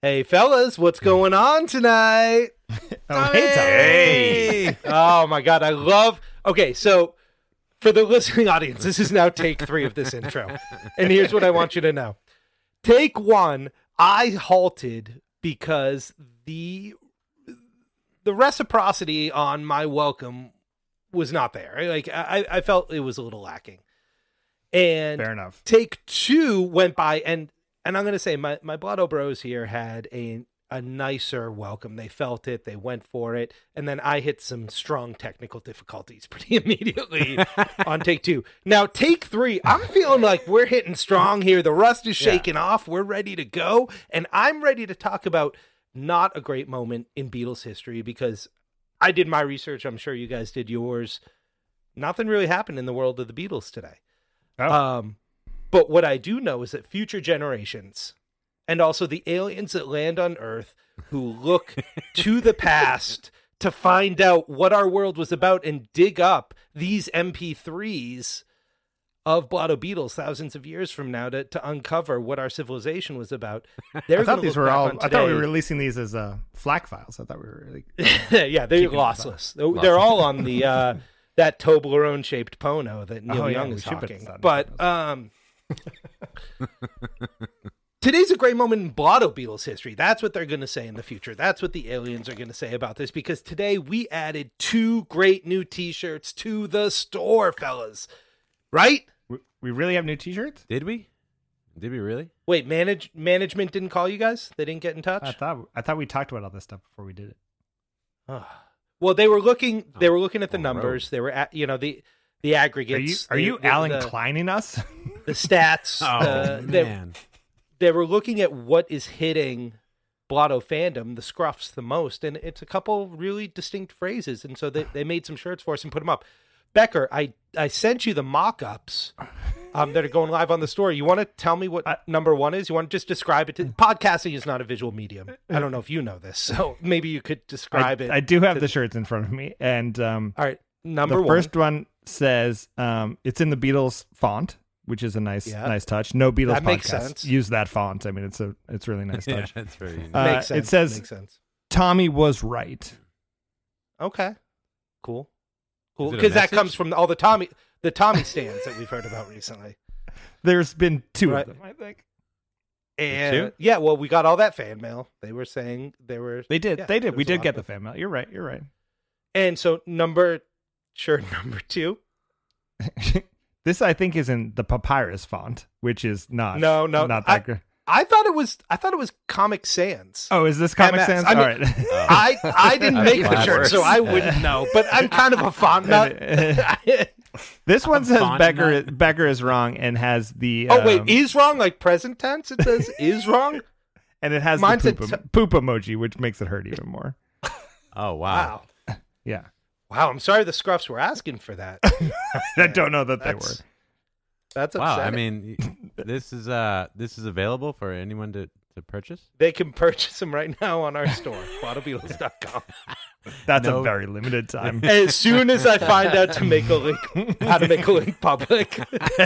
Hey, fellas, what's going on tonight? Oh, hey, Tom. Hey! Oh, my God, I love... Okay, so for the listening audience, this is now take 3 of this intro. And here's what I want you to know. Take 1, I halted because the reciprocity on my welcome was not there. Like, I felt it was a little lacking. And Fair enough. Take 2 went by, and I'm going to say my Blotto Bros here had a nicer welcome. They felt it. They went for it. And then I hit some strong technical difficulties pretty immediately on take 2. Now, take 3, I'm feeling like we're hitting strong here. The rust is shaking off. We're ready to go. And I'm ready to talk about not a great moment in Beatles history because I did my research. I'm sure you guys did yours. Nothing really happened in the world of the Beatles today. Oh. But what I do know is that future generations and also the aliens that land on Earth who look to the past to find out what our world was about and dig up these MP3s of Blotto Beatles thousands of years from now to uncover what our civilization was about. I thought these were all. I thought we were releasing these as FLAC files. I thought we were really. Yeah, they're lossless. They're all on the that Toblerone shaped Pono that Neil Young is hawking. But today's a great moment in Blotto Beatles history. That's what they're going to say in the future. That's what the aliens are going to say about this, because today we added 2 great new t-shirts to the store, fellas. Right? We really have new t-shirts? Did we? Did we really? Wait, management didn't call you guys? They didn't get in touch? I thought we talked about all this stuff before we did it. Oh. Well, they were looking at the numbers. They were at, the aggregates. Are you Alan Kleining us? The stats. Man. They were looking at what is hitting Blotto fandom, the scruffs, the most, and it's a couple really distinct phrases, and so they made some shirts for us and put them up. Becker, I sent you the mock-ups that are going live on the store. You want to tell me what number 1 is? You want to just describe it? Podcasting is not a visual medium. I don't know if you know this, so maybe you could describe it. I do have the shirts in front of me, and all right, number 1. The first one says it's in the Beatles font, which is a nice touch. No Beatles that podcast makes sense. Use that font. I mean, it's really nice touch. Yeah, it's very unique. Makes sense. It says makes sense. Tommy was right. Okay, cool, Is it a because that message? comes from all the Tommy stands that we've heard about recently. There's been 2 Right. of them, I think. And yeah, well, we got all that fan mail. They were saying they did. They did. We there's a did lot get of the fan mail. You're right. And so number 2. This, I think, is in the Papyrus font, which is not. No, not that good. I thought it was Comic Sans. Oh, is this Comic MS. Sans? I mean, All right. I didn't make the That shirt, works. so I wouldn't know. But I'm kind of a font nut. This one says font Becker is wrong and has the. Oh wait, is wrong like present tense? It says is wrong, and it has Mine the said poop emoji, which makes it hurt even more. Oh, wow. Yeah, Wow. I'm sorry the scruffs were asking for that. I don't know that they were. That's Wow. upsetting. I mean, this is available for anyone to purchase? They can purchase them right now on our store, blottobeatles.com. That's a very limited time. As soon as I find out how to make a link public.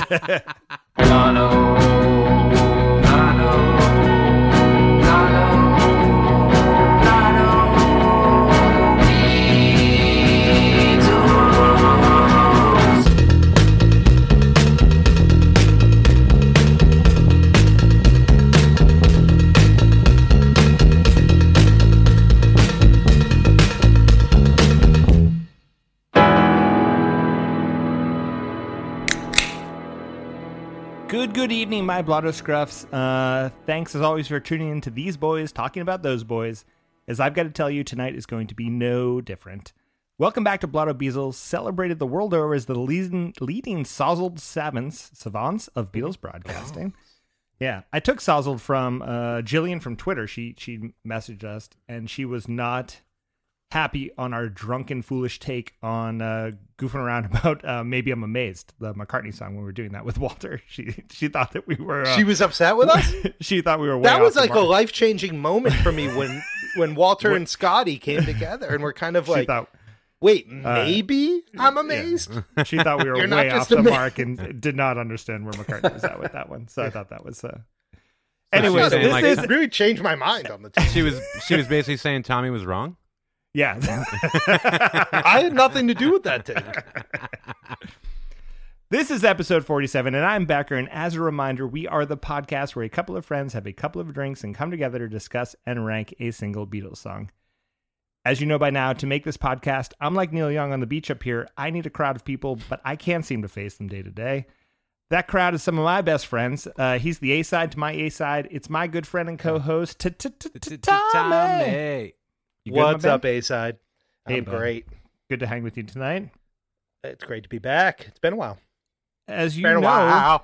Good evening, my Blotto Scruffs. Thanks, as always, for tuning in to these boys talking about those boys. As I've got to tell you, tonight is going to be no different. Welcome back to Blotto Beatles, celebrated the world over as the leading sozzled savants of Beatles broadcasting. Yeah, I took sozzled from Jillian from Twitter. She messaged us, and she was not happy on our drunken, foolish take on goofing around about Maybe I'm Amazed, the McCartney song, when we were doing that with Walter. She thought that we were... She was upset with us? She thought we were way That was off like the a mark. life-changing moment for me when Walter and Scotty came together and we're kind of She like, thought, wait, maybe I'm amazed? she thought we were You're not way just off the amazed. mark and did not understand where McCartney was at with that one. So I thought that was... Anyways, saying, this like, is really changed my mind on the team. She was basically saying Tommy was wrong. yeah. I had nothing to do with that take. This is episode 47, and I'm Becker, and as a reminder, we are the podcast where a couple of friends have a couple of drinks and come together to discuss and rank a single Beatles song. As you know by now, to make this podcast, I'm like Neil Young on the beach up here. I need a crowd of people, but I can't seem to face them day to day. That crowd is some of my best friends. He's the A-side to my A-side. It's my good friend and co-host, Tommy. You good, What's my up, man? A-side? Hey, I'm bud. great. Good to hang with you tonight. It's great to be back. It's been a while. As you Been a know, while.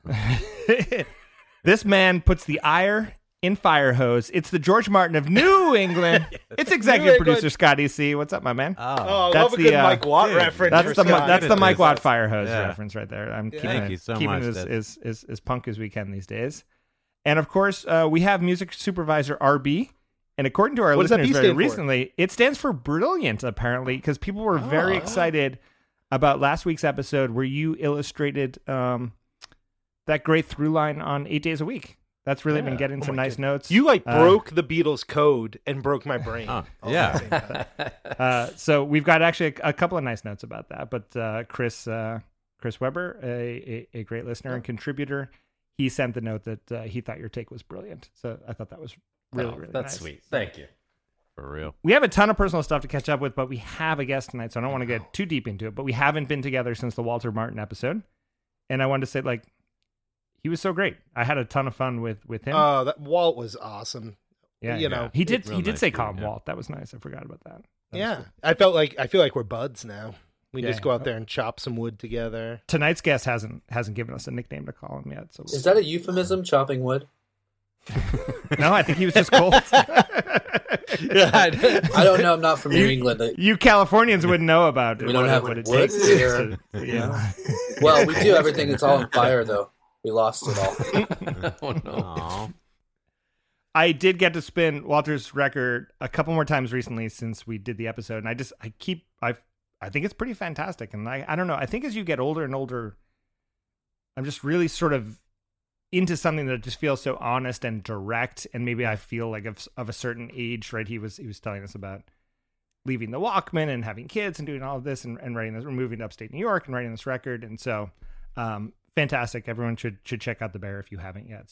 this man puts the ire in fire hose. It's the George Martin of New England. It's executive England. producer Scotty C. What's up, my man? Oh, I That's love a the, good Mike Watt dude, reference. That's for the Scott. that's the Mike Watt That's- fire hose yeah. reference right there. I'm keeping Thank it, you so keeping much. it That's- as punk as we can these days. And of course, we have music supervisor RB. And according to our What does that listeners B very stand for? recently, it stands for brilliant, apparently, because people were very excited about last week's episode where you illustrated that great through line on 8 days a week. That's really been getting some nice notes. You broke the Beatles code and broke my brain. Oh, all yeah. at the same time. So we've got actually a couple of nice notes about that. But Chris Weber, a great listener and contributor, he sent the note that he thought your take was brilliant. So I thought that was really That's nice. sweet. Thank you. For real. We have a ton of personal stuff to catch up with, but we have a guest tonight, so I don't want to get too deep into it. But we haven't been together since the Walter Martin episode, and I wanted to say, like, he was so great. I had a ton of fun with him. Oh, that Walt was awesome. yeah, you know, he did real he did nice say dude, "Calm yeah. Walt." That was nice. I forgot about that. That was Yeah, cool. I feel like we're buds now. We Yeah. just go out there and chop some wood together. Tonight's guest hasn't given us a nickname to call him yet. So Is that a euphemism, chopping wood? no, I think he was just cold. I don't know. I'm not from New England. You Californians wouldn't know about it. We don't have what it wood takes. here. Yeah. Well, we do everything. It's all on fire, though. We lost it all. Oh no. Aw. I did get to spin Walter's record a couple more times recently since we did the episode, and I think it's pretty fantastic. And I don't know. I think as you get older and older, I'm just really sort of into something that just feels so honest and direct. And maybe I feel like of a certain age, right? He was telling us about leaving the Walkman and having kids and doing all of this and writing this, moving to upstate New York and writing this record. And so, fantastic. Everyone should check out The Bear if you haven't yet.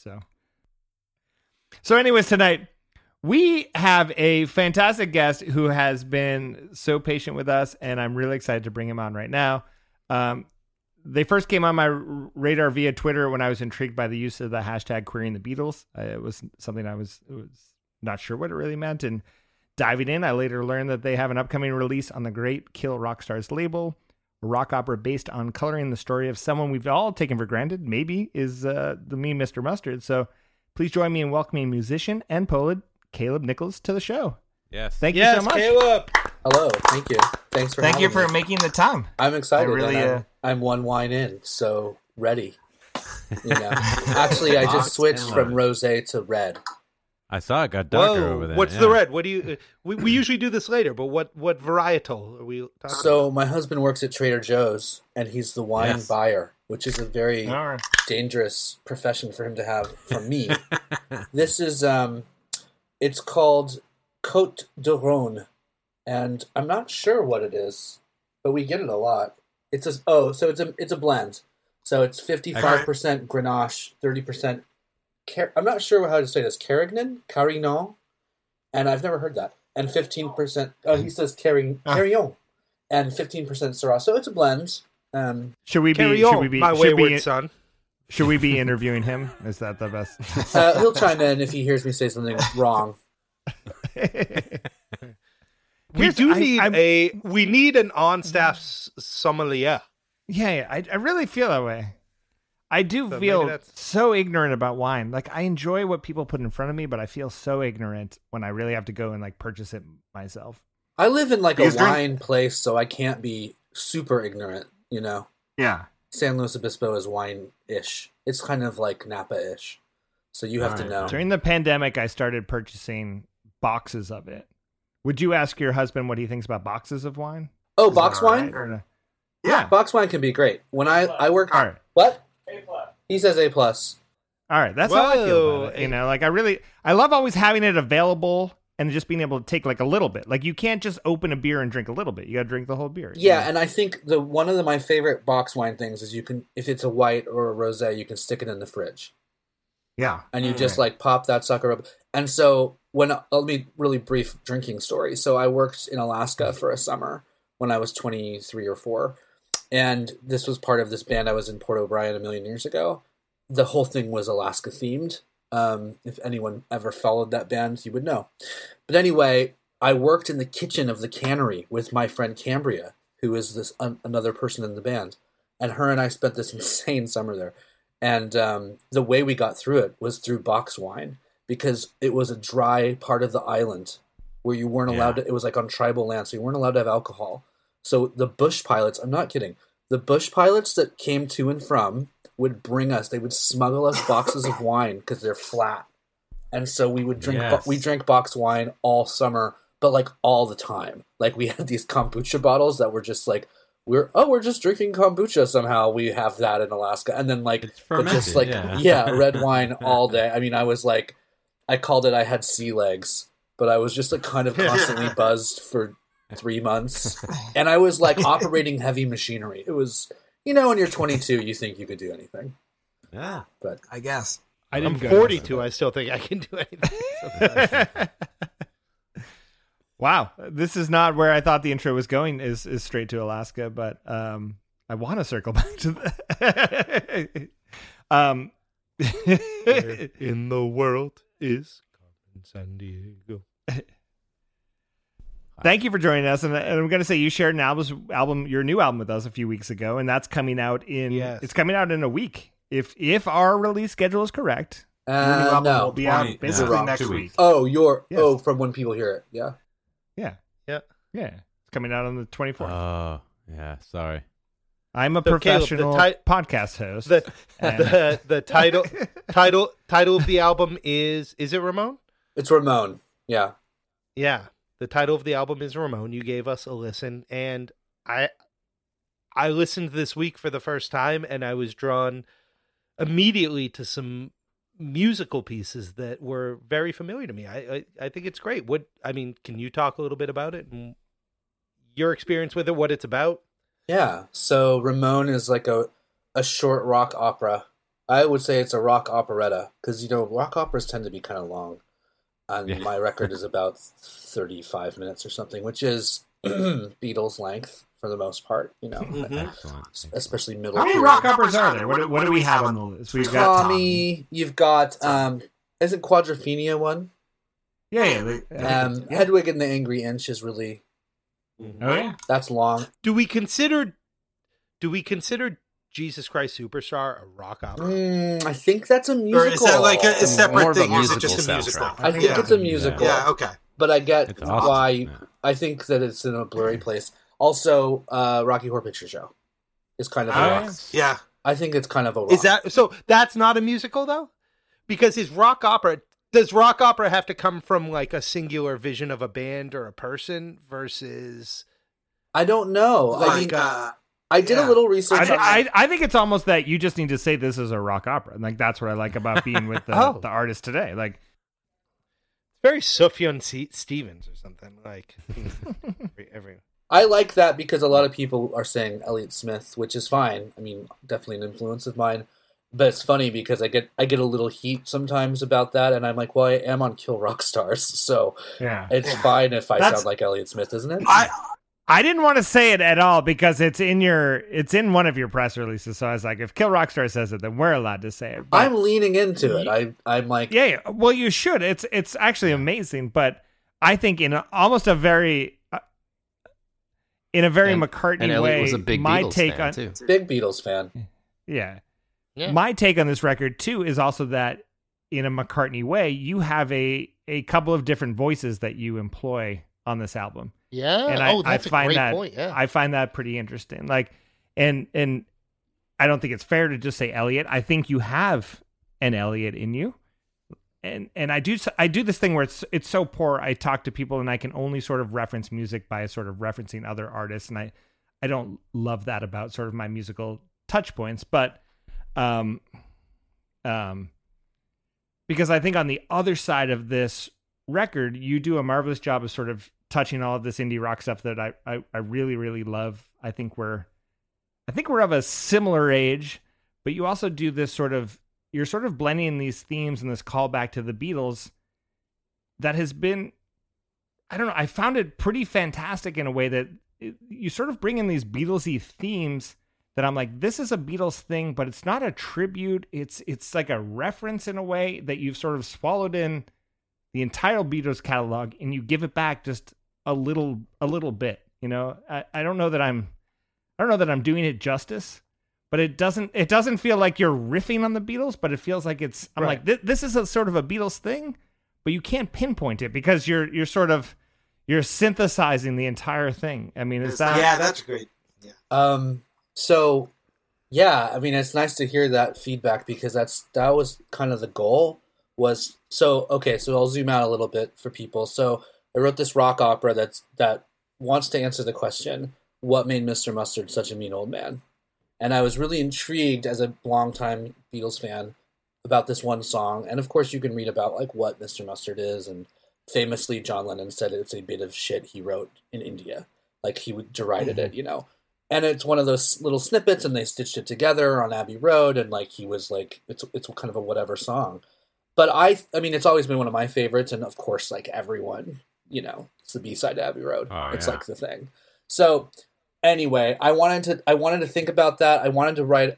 So anyways, tonight we have a fantastic guest who has been so patient with us, and I'm really excited to bring him on right now. They first came on my radar via Twitter when I was intrigued by the use of the hashtag querying the Beatles. It was something I was not sure what it really meant. And diving in, I later learned that they have an upcoming release on the Great Kill Rock Stars label, a rock opera based on coloring the story of someone we've all taken for granted, maybe, is the me, Mr. Mustard. So please join me in welcoming musician and poet Caleb Nichols to the show. Yes. Thank you Yes, so much. Caleb. Hello. Thank you. Thanks for Thank you having for me. making the time. I'm excited. I really, and I'm one wine in, so ready. You know, actually, I Locked just switched and from loaded. rosé to red. I saw it got darker Whoa, over there. what's yeah. the red? What do you? We usually do this later, but what varietal are we talking So my husband works at Trader Joe's, and he's the wine Yes. buyer, which is a very All right. dangerous profession for him to have from me. This is it's called Côte de Rhône, and I'm not sure what it is, but we get it a lot. It's a blend. So it's 55% Grenache, 30%. I'm not sure how to say this. Carignan, and I've never heard that. And 15%. Oh, he says Carignan, and 15% Syrah. So it's a blend. Should we Carry be? on, Should we be? my should, wayward we son. should we be interviewing him? Is that the best? He'll chime in if he hears me say something wrong. We Here's- we need an on-staff sommelier. Yeah, I really feel that way. I do So feel maybe that's- so ignorant about wine. Like, I enjoy what people put in front of me, but I feel so ignorant when I really have to go and like purchase it myself. I live in like a Because drink- wine place, so I can't be super ignorant, you know. Yeah. San Luis Obispo is wine-ish. It's kind of like Napa-ish. So you have to Alright. know. During the pandemic, I started purchasing boxes of it. Would you ask your husband what he thinks about boxes of wine? Oh, Is box that all wine? right, or no? Yeah. Box wine can be great. When I worked... All right. What? He says A+. All right, that's how I feel Whoa. about it. You know, like I love always having it available and just being able to take like a little bit. Like you can't just open a beer and drink a little bit. You got to drink the whole beer. Yeah, and I think one of my favorite box wine things is you can, if it's a white or a rosé, you can stick it in the fridge. Yeah. And you just like pop that sucker up. And so let me really brief drinking story. So I worked in Alaska for a summer when I was 23 or 4. And this was part of this band I was in Port O'Brien a million years ago. The whole thing was Alaska themed. If anyone ever followed that band, you would know. But anyway, I worked in the kitchen of the cannery with my friend Cambria, who is this another person in the band. And her and I spent this insane summer there. And the way we got through it was through box wine, because it was a dry part of the island where you weren't allowed to, it was like on tribal land, so you weren't allowed to have alcohol. So the bush pilots, I'm not kidding, the bush pilots that came to and from would bring us, they would smuggle us boxes of wine because they're flat. And so we would drink, we drank box wine all summer, but like all the time. Like we had these kombucha bottles that were just like, we're just drinking kombucha somehow. We have that in Alaska. And then like, but just like, red wine all day. I mean, I was like, I called it, I had sea legs, but I was just like kind of constantly buzzed for 3 months. And I was like operating heavy machinery. It was, you know, when you're 22, you think you could do anything. Yeah. But I guess. I'm 42. I still think I can do anything. Wow, this is not where I thought the intro was going. Is straight to Alaska, but I want to circle back to that. Where in the world is Carmen San Diego? Thank you for joining us, and I'm going to say you shared your new album with us a few weeks ago, and that's coming out it's coming out in a week. If our release schedule is correct, your new album will be out basically next week. Oh, from when people hear it, yeah. Yeah. It's coming out on the 24th. Oh, yeah. Sorry. I'm a professional podcast host. The title of the album is it Ramon? It's Ramon. Yeah. Yeah. The title of the album is Ramon. You gave us a listen, and I listened this week for the first time, and I was drawn immediately to some musical pieces that were very familiar to me. I think it's great. Can you talk a little bit about it and your experience with it, what it's about? Yeah. So Ramon is like a short rock opera. I would say it's a rock operetta because, you know, rock operas tend to be kind of long. And my record is about 35 minutes or something, which is Beatles length for the most part, you know, especially middle. How many rock operas are there? What do we have on the list? We've got Tommy. You've got isn't Quadrophenia one? Yeah. Hedwig and the Angry Inch is really. Oh yeah, that's long. Do we consider Jesus Christ Superstar a rock opera? I think that's a musical. Or is that like a separate thing? Or is it just a musical? I think it's a musical. Yeah, okay. But I get awesome. why. I think that it's in a blurry place. Also, Rocky Horror Picture Show is kind of a rock. Yeah. I think it's kind of a rock. Is that so? That's not a musical though, because does rock opera have to come from like a singular vision of a band or a person versus? I don't know. Like, I did a little research. I think it's almost that you just need to say this is a rock opera. Like that's what I like about being with the artist today. Like very Sufjan Stevens or something like. I like that because a lot of people are saying Elliott Smith, which is fine. I mean, definitely an influence of mine. But it's funny because I get a little heat sometimes about that, and I'm like, well, I am on Kill Rock Stars, so it's fine if I sound like Elliott Smith, isn't it? I didn't want to say it at all because it's in one of your press releases. So I was like, if Kill Rock Star says it, then we're allowed to say it. But I'm leaning into it. I'm like, yeah. Well, you should. It's actually amazing, but I think in almost a very McCartney and way. Was a big my Beatles take fan on too. Big Beatles fan. Yeah. My take on this record too is also that in a McCartney way, you have a couple of different voices that you employ on this album. Yeah. And that's I find a great that point. Yeah. I find that pretty interesting. Like, and I don't think it's fair to just say Elliot. I think you have an Elliot in you. And I do this thing where it's so poor. I talk to people and I can only sort of reference music by sort of referencing other artists. And I don't love that about sort of my musical touch points, but, because I think on the other side of this record, you do a marvelous job of sort of touching all of this indie rock stuff that I really, really love. I think we're of a similar age, but you also do this you're sort of blending these themes and this callback to the Beatles that has been, I don't know, I found it pretty fantastic in a way that you sort of bring in these Beatlesy themes that I'm like, this is a Beatles thing, but it's not a tribute. It's like a reference in a way that you've sort of swallowed in the entire Beatles catalog, and you give it back just a little bit. You know, I don't know that I'm doing it justice, but it doesn't feel like you're riffing on the Beatles, but it feels like I'm right. Like, this is a sort of a Beatles thing, but you can't pinpoint it because you're synthesizing the entire thing. I mean, yeah, that's great. Yeah. So, yeah, I mean, it's nice to hear that feedback because that was kind of the goal was, so I'll zoom out a little bit for people. So I wrote this rock opera that wants to answer the question, what made Mr. Mustard such a mean old man? And I was really intrigued as a longtime Beatles fan about this one song. And of course you can read about like what Mr. Mustard is. And famously John Lennon said it's a bit of shit he wrote in India. Like he derided it, you know. And it's one of those little snippets, and they stitched it together on Abbey Road, and like he was like, it's kind of a whatever song. But I mean, it's always been one of my favorites, and of course, like everyone, you know, it's the B-side to Abbey Road. It's like the thing. So anyway, I wanted to think about that. I wanted to write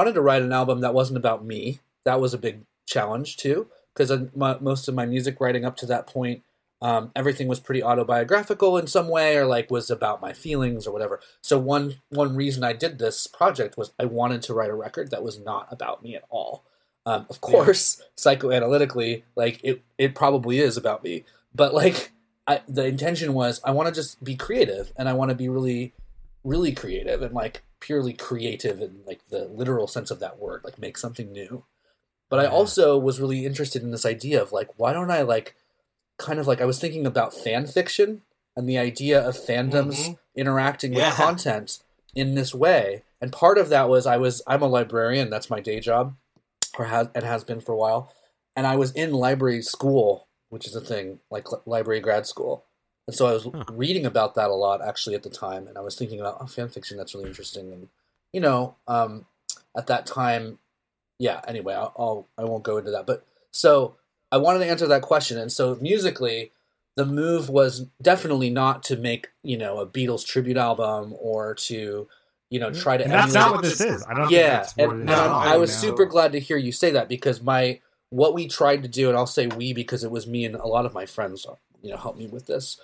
an album that wasn't about me. That was a big challenge too, because most of my music writing up to that point, everything was pretty autobiographical in some way, or like was about my feelings or whatever. So one reason I did this project was I wanted to write a record that was not about me at all. Of course, psychoanalytically, like it probably is about me, but like the intention was I want to just be creative, and I want to be really, really creative and like purely creative in like the literal sense of that word, like make something new. But I also was really interested in this idea of like, why don't I like kind of like I was thinking about fan fiction and the idea of fandoms interacting with content in this way. And part of that was I'm a librarian. That's my day job, or has been for a while. And I was in library school, which is a thing, like library grad school. And so I was reading about that a lot actually at the time. And I was thinking about fan fiction. That's really interesting. And, you know, at that time, yeah, anyway, I won't go into that. But so I wanted to answer that question. And so musically, the move was definitely not to make, you know, a Beatles tribute album or to, you know, try to emulate. That's not what this is. I don't think that's what it is. I was super glad to hear you say that, because what we tried to do, and I'll say we because it was me and a lot of my friends, you know, helped me with this.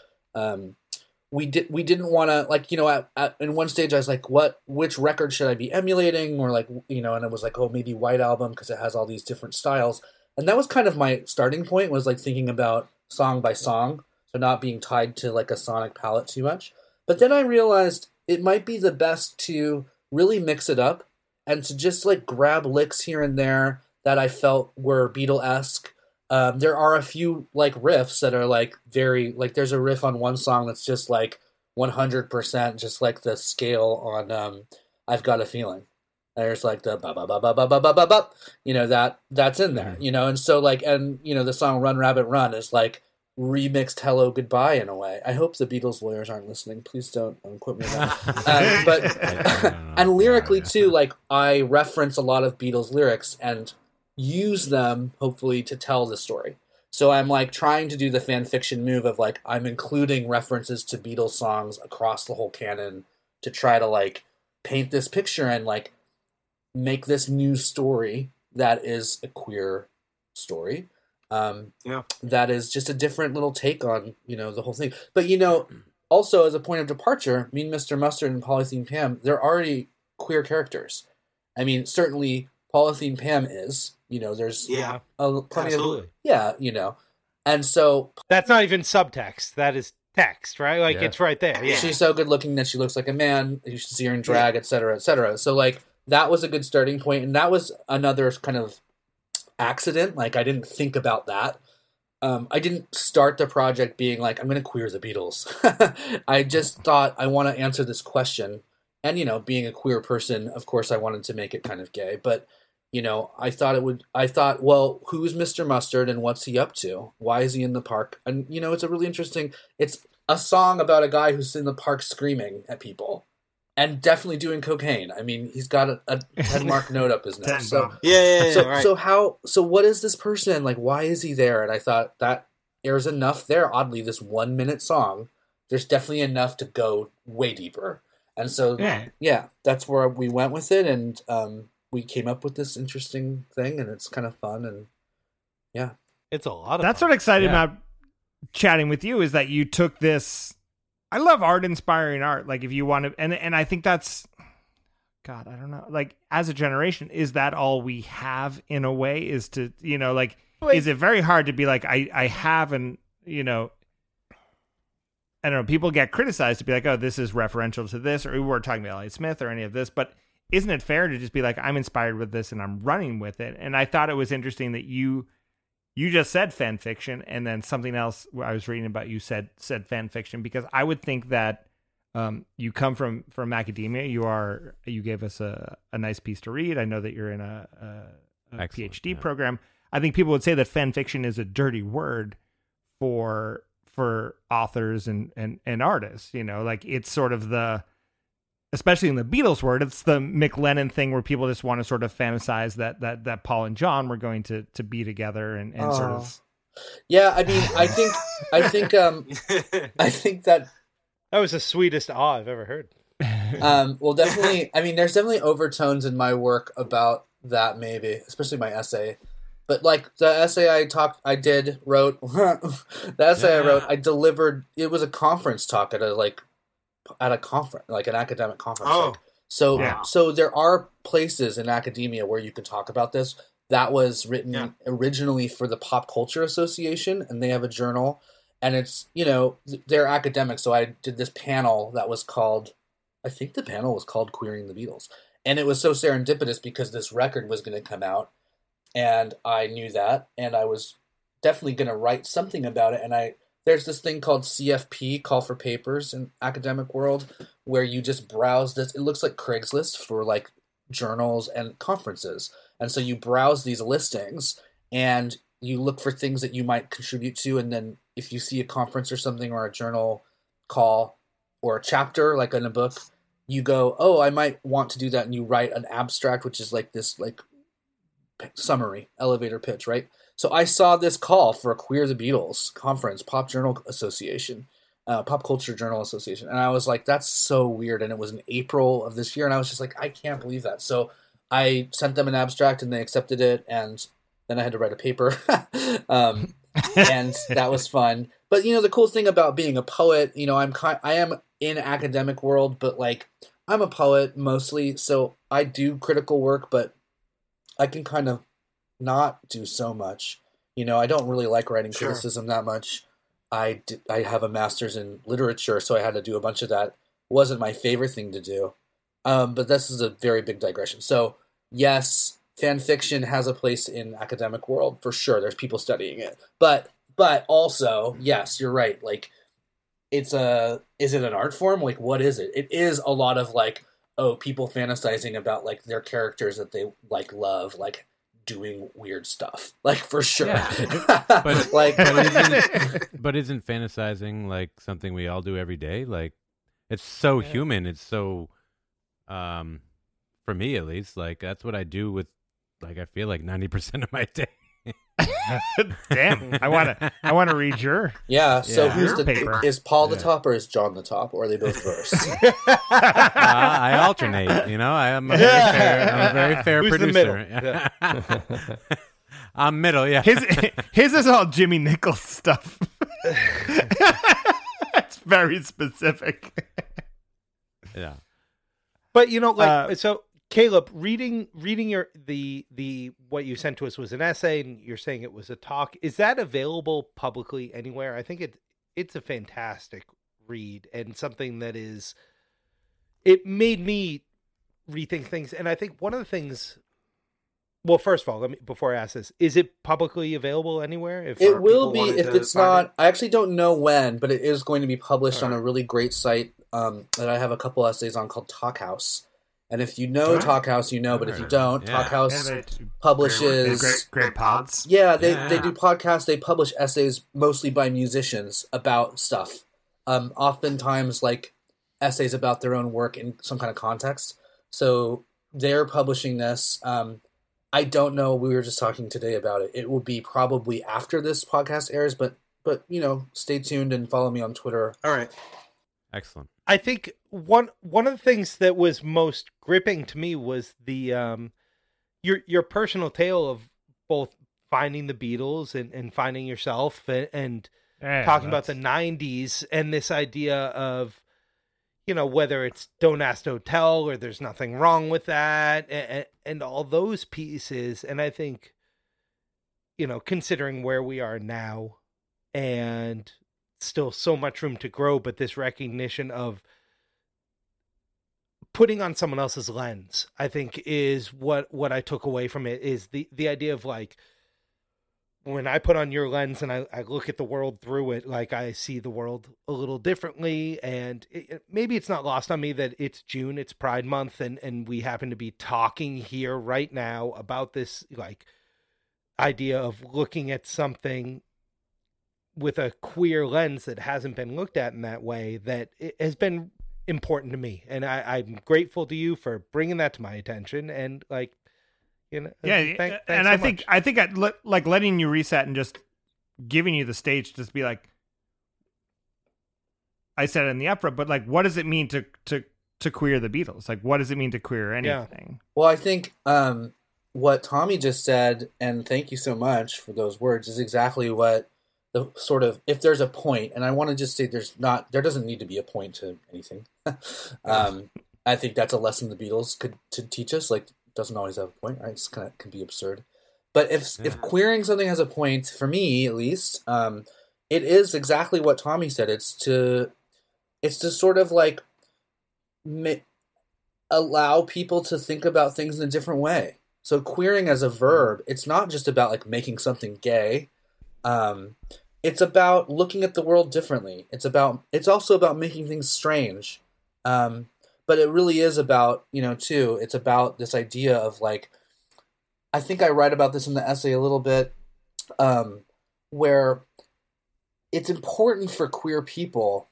We didn't want to, like, you know, in one stage I was like, which record should I be emulating? Or like, you know, and it was like, oh, maybe White Album because it has all these different styles. And that was kind of my starting point, was like thinking about song by song, so not being tied to like a sonic palette too much. But then I realized it might be the best to really mix it up and to just like grab licks here and there that I felt were Beatle-esque. There are a few like riffs that are like very, like there's a riff on one song that's just like 100% just like the scale on I've Got a Feeling. There's like the ba ba ba ba ba ba ba ba ba, you know, that's in there, you know, and so like, and you know, the song Run Rabbit Run is like remixed Hello Goodbye in a way. I hope the Beatles lawyers aren't listening. Please don't quote me on that. But and lyrically too, like I reference a lot of Beatles lyrics and use them hopefully to tell the story. So I'm like trying to do the fan fiction move of like I'm including references to Beatles songs across the whole canon to try to like paint this picture and like make this new story that is a queer story. That is just a different little take on, you know, the whole thing. But, you know, also as a point of departure, me and Mr. Mustard and Polythene Pam, they're already queer characters. I mean, certainly Polythene Pam is, you know, there's plenty of, you know. And so that's not even subtext. That is text, right? Like it's right there. Yeah. She's so good looking that she looks like a man. You should see her in drag, et cetera, et cetera. So like, that was a good starting point, and that was another kind of accident. Like, I didn't think about that. I didn't start the project being like, I'm going to queer the Beatles. I just thought I want to answer this question. And, you know, being a queer person, of course, I wanted to make it kind of gay. But I thought, well, who's Mr. Mustard and what's he up to? Why is he in the park? And, it's a really interesting, it's a song about a guy who's in the park screaming at people and definitely doing cocaine. I mean, he's got a 10-mark note up his nose. So, Right. So what is this person? Like, why is he there? And I thought that there's enough there. Oddly, this 1-minute song, there's definitely enough to go way deeper. And so, that's where we went with it. And, we came up with this interesting thing, and it's kind of fun, and It's a lot of That's fun. what excited about chatting with you, is that you took this. I love art inspiring art. Like, if you want to, and I think that's, God, I don't know. Like, as a generation, is that all we have in a way? Is to, like, is it very hard to be like, I have an, I don't know, people get criticized to be like, oh, this is referential to this, or we were talking about Elliott Smith or any of this, but isn't it fair to just be like, I'm inspired with this and I'm running with it? And I thought it was interesting that you just said fan fiction, and then something else I was reading about you said fan fiction, because I would think that you come from academia. You gave us a nice piece to read. I know that you're in a PhD program. I think people would say that fan fiction is a dirty word for authors and artists. Like, it's sort of especially in the Beatles word, it's the McLennan thing where people just want to sort of fantasize that Paul and John were going to be together and sort of. Yeah, I mean, I think that was the sweetest awe I've ever heard. well, definitely. I mean, there's definitely overtones in my work about that, maybe, especially my essay. But like the essay I wrote, I delivered. It was a conference talk at a conference, like an academic conference. Oh. So there are places in academia where you can talk about this. That was written originally for the Pop Culture Association, and they have a journal, and it's, they're academic. So I did this panel that was called, I think the panel was called Queering the Beatles. And it was so serendipitous because this record was going to come out, and I knew that, and I was definitely going to write something about it. And there's this thing called CFP, Call for Papers, in academic world, where you just browse this. It looks like Craigslist for like journals and conferences. And so you browse these listings and you look for things that you might contribute to. And then if you see a conference or something, or a journal call or a chapter, like in a book, you go, oh, I might want to do that. And you write an abstract, which is like this, like summary, elevator pitch, right? So I saw this call for a Queer the Beatles conference, Pop Culture Journal Association. And I was like, that's so weird. And it was in April of this year. And I was just like, I can't believe that. So I sent them an abstract and they accepted it. And then I had to write a paper. And that was fun. But, the cool thing about being a poet, I am in academic world, but like I'm a poet mostly. So I do critical work, but I can kind of not do so much. I don't really like writing criticism that much. I have a master's in literature, so I had to do a bunch of that. It wasn't my favorite thing to do. But this is a very big digression. So yes, fan fiction has a place in academic world for sure. There's people studying it, but also, yes, you're right. Like, is it an art form? Like, what is it? It is a lot of like, people fantasizing about like their characters that they like love, like doing weird stuff, like, for sure. Yeah. But like, but isn't fantasizing like something we all do every day? Like, it's so human. It's so, for me at least, like that's what I do with, like, I feel like 90% of my day. Damn, I want to read your So who's your paper. Is Paul the top or is John the top, or are they both verse? I alternate. I'm a very fair Who's producer. the middle? I'm middle. Yeah, his is all Jimmy Nichols stuff. It's very specific. Yeah, but so Caleb, reading your the what you sent to us was an essay, and you're saying it was a talk. Is that available publicly anywhere? I think it's a fantastic read, and something that it made me rethink things. And I think one of the things. Well, first of all, before I ask this, is it publicly available anywhere? It will be if it's not. I actually don't know when, but it is going to be published on a really great site that I have a couple essays on called Talkhouse. And if you know Talk House, you know. But if you don't, Talk House publishes great pods. Yeah, they do podcasts. They publish essays mostly by musicians about stuff. Oftentimes, like essays about their own work in some kind of context. So they're publishing this. I don't know. We were just talking today about it. It will be probably after this podcast airs, but stay tuned and follow me on Twitter. All right. Excellent. I think one of the things that was most gripping to me was the your personal tale of both finding the Beatles and finding yourself and talking about the 90s and this idea of, whether it's Don't Ask, Don't Tell or There's Nothing Wrong with That and all those pieces. And I think, considering where we are now and still so much room to grow, but this recognition of putting on someone else's lens, I think is what I took away from it, is the idea of like, when I put on your lens and I look at the world through it, like I see the world a little differently. And maybe it's not lost on me that it's June, it's Pride Month, and we happen to be talking here right now about this like idea of looking at something with a queer lens that hasn't been looked at in that way, that it has been important to me. And I'm grateful to you for bringing that to my attention. And like, thanks and so I think like letting you reset and just giving you the stage to just be like, I said it in the upfront, but like, what does it mean to queer the Beatles? Like, what does it mean to queer anything? Well, I think what Tommy just said, and thank you so much for those words, is exactly what the sort of, if there's a point, and I want to just say there doesn't need to be a point to anything. I think that's a lesson the Beatles could teach us. Like, doesn't always have a point, right? It's kind of can be absurd. But if queering something has a point, for me at least, it is exactly what Tommy said. It's to sort of like allow people to think about things in a different way. So queering as a verb, it's not just about like making something gay. It's about looking at the world differently. It's also about making things strange. But it really is about, too, it's about this idea of like, I think I write about this in the essay a little bit, where it's important for queer people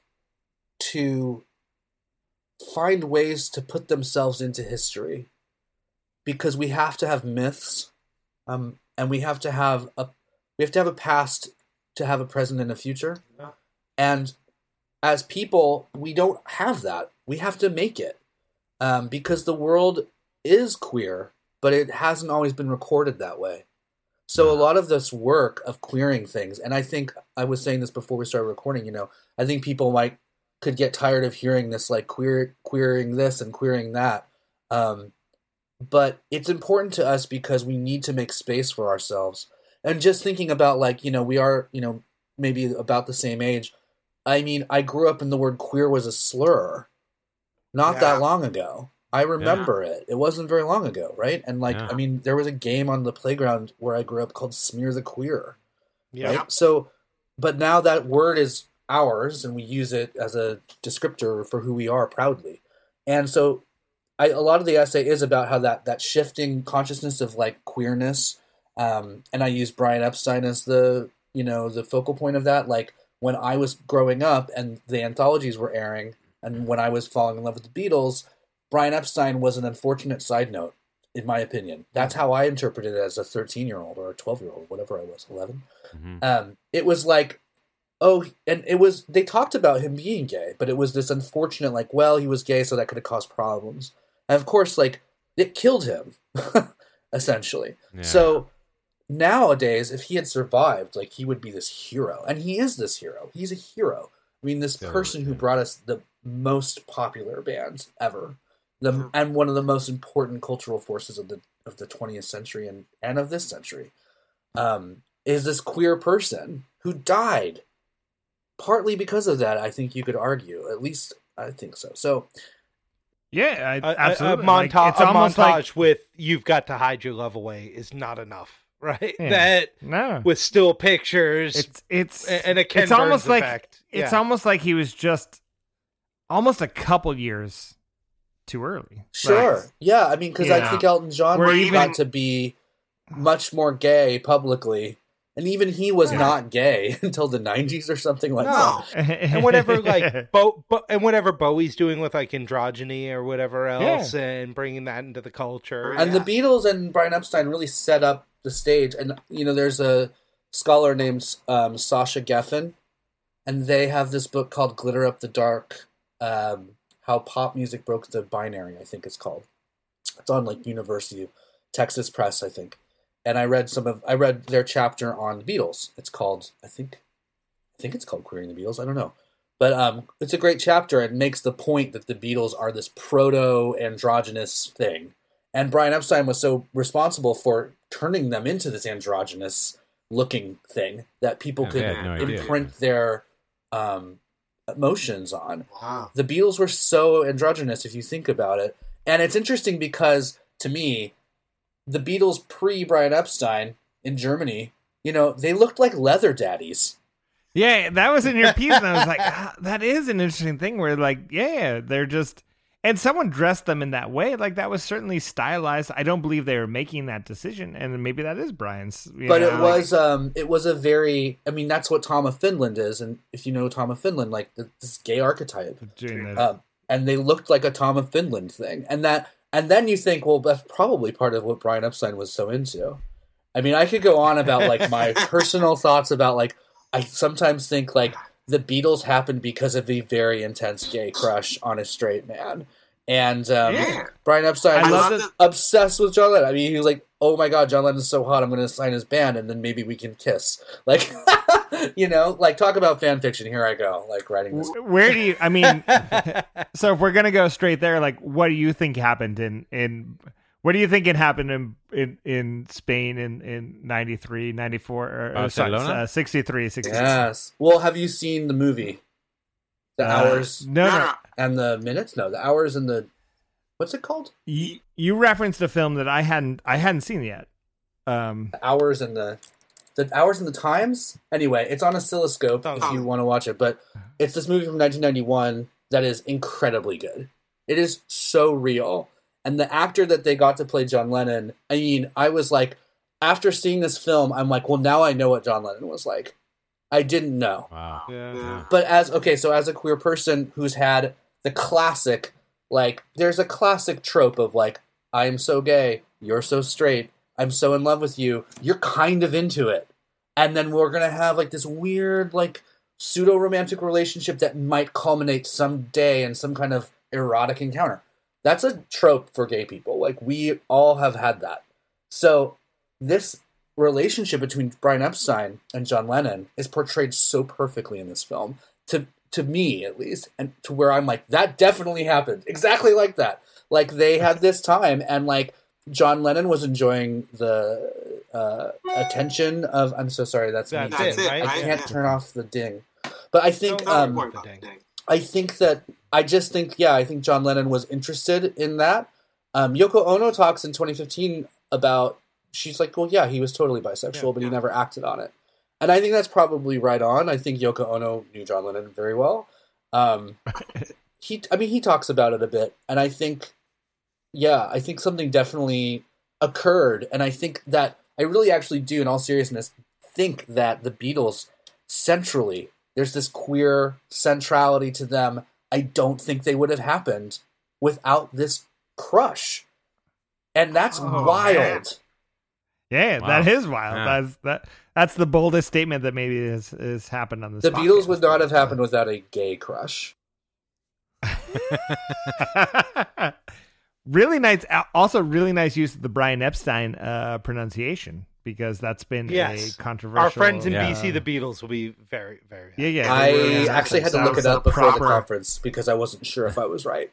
to find ways to put themselves into history, because we have to have myths, and we have to have a past to have a present and a future. Yeah. And as people, we don't have that. We have to make it, because the world is queer, but it hasn't always been recorded that way. So a lot of this work of queering things, and I think I was saying this before we started recording, I think people could get tired of hearing this, like queering this and queering that. But it's important to us because we need to make space for ourselves. And just thinking about we are, maybe about the same age. I mean, I grew up and the word queer was a slur not that long ago. I remember it. It wasn't very long ago, right? And I mean, there was a game on the playground where I grew up called Smear the Queer. Yeah. Right? So, but now that word is ours and we use it as a descriptor for who we are proudly. And so a lot of the essay is about how that shifting consciousness of queerness, and I use Brian Epstein as the focal point of that. Like when I was growing up and the anthologies were airing and when I was falling in love with the Beatles, Brian Epstein was an unfortunate side note, in my opinion. That's how I interpreted it as a 13-year-old or a 12-year-old, whatever I was, 11. Mm-hmm. It was like, they talked about him being gay, but it was this unfortunate, he was gay, so that could have caused problems. And of course, it killed him, essentially. Yeah. So nowadays, if he had survived, he would be this hero. And he is this hero. He's a hero. I mean, this person who brought us the most popular band ever. And one of the most important cultural forces of the 20th century and of this century, is this queer person who died. Partly because of that, I think you could argue. At least I think so. So, yeah, absolutely. A montage with "You've Got to Hide Your Love Away" is not enough, right? No, with still pictures, it's and a Ken it's almost Burns effect. It's almost like he was just almost a couple years too early. Sure. Like, Yeah, I mean, because I Yeah. think Elton John Or got even- to be much more gay publicly. And even he was not gay until the 90s or something like No. that. And whatever like and whatever Bowie's doing with like androgyny or whatever else, and bringing that into the culture. And the Beatles and Brian Epstein really set up the stage. And, you know, there's a scholar named Sasha Geffen, and they have this book called Glitter Up the Dark, How Pop Music Broke the Binary, I think it's called. It's on like University of Texas Press, I think. And I read their chapter on the Beatles. It's called, I think it's called Queering the Beatles. I don't know. But it's a great chapter. It makes the point that the Beatles are this proto-androgynous thing. And Brian Epstein was so responsible for turning them into this androgynous-looking thing that people could imprint their emotions on. Wow. The Beatles were so androgynous, if you think about it. And it's interesting because, to me, the Beatles pre-Brian Epstein in Germany, you know, they looked like leather daddies. Yeah, that was in your piece, and I was like, that is an interesting thing where, like, yeah, they're just... And someone dressed them in that way. Like, that was certainly stylized. I don't believe they were making that decision, and maybe that is Brian's. But it was a very... I mean, that's what Tom of Finland is, and if you know Tom of Finland, like, this gay archetype. And they looked like a Tom of Finland thing. And then you think, well, that's probably part of what Brian Epstein was so into. I mean, I could go on about, like, my personal thoughts about, like, I sometimes think, like, the Beatles happened because of a very intense gay crush on a straight man. And Brian Epstein was obsessed with John Lennon. I mean, he was like, oh my God, John Lennon's so hot, I'm going to sign his band, and then maybe we can kiss. Like, you know, like, talk about fan fiction. Here I go, like, writing this. Where do you, I mean, so if we're going to go straight there, like, what do you think happened what do you think it happened in Spain in 93, 94, or 63, 66? Yes. Well, have you seen the movie? The hours? No. And the minutes? No, the hours and the... What's it called? You referenced a film that I hadn't seen yet. The hours and the hours and the times? Anyway, it's on Oscilloscope if you want to watch it, but it's this movie from 1991 that is incredibly good. It is so real. And the actor that they got to play John Lennon, I mean, I was like, after seeing this film, I'm like, well, now I know what John Lennon was like. I didn't know. Wow. Yeah. But as a queer person who's had the classic, like, there's a classic trope of, like, I am so gay, you're so straight, I'm so in love with you, you're kind of into it. And then we're going to have, like, this weird, like, pseudo-romantic relationship that might culminate someday in some kind of erotic encounter. That's a trope for gay people. Like, we all have had that. So this relationship between Brian Epstein and John Lennon is portrayed so perfectly in this film, to me at least, and to where I'm like, that definitely happened. Exactly like that. Like, they had this time, and, like, John Lennon was enjoying the attention of... I'm so sorry, that's me. That's it, right? I can't turn off the ding. But I think... Don't worry about it. I think I think John Lennon was interested in that. Yoko Ono talks in 2015 about, she's like, well, yeah, he was totally bisexual, but he never acted on it. And I think that's probably right on. I think Yoko Ono knew John Lennon very well. He talks about it a bit. And I think something definitely occurred. And I think that I really actually do, in all seriousness, think that the Beatles centrally, there's this queer centrality to them. I don't think they would have happened without this crush. And that's wild. Man. Yeah, wow. That is wild. Yeah. That's the boldest statement that maybe has happened on this. The Beatles would not have happened without a gay crush. Really nice. Also, really nice use of the Brian Epstein pronunciation, because that's been a controversial... Our friends in BC, the Beatles, will be very, very happy. Yeah. I actually had to look it up before the conference because I wasn't sure if I was right.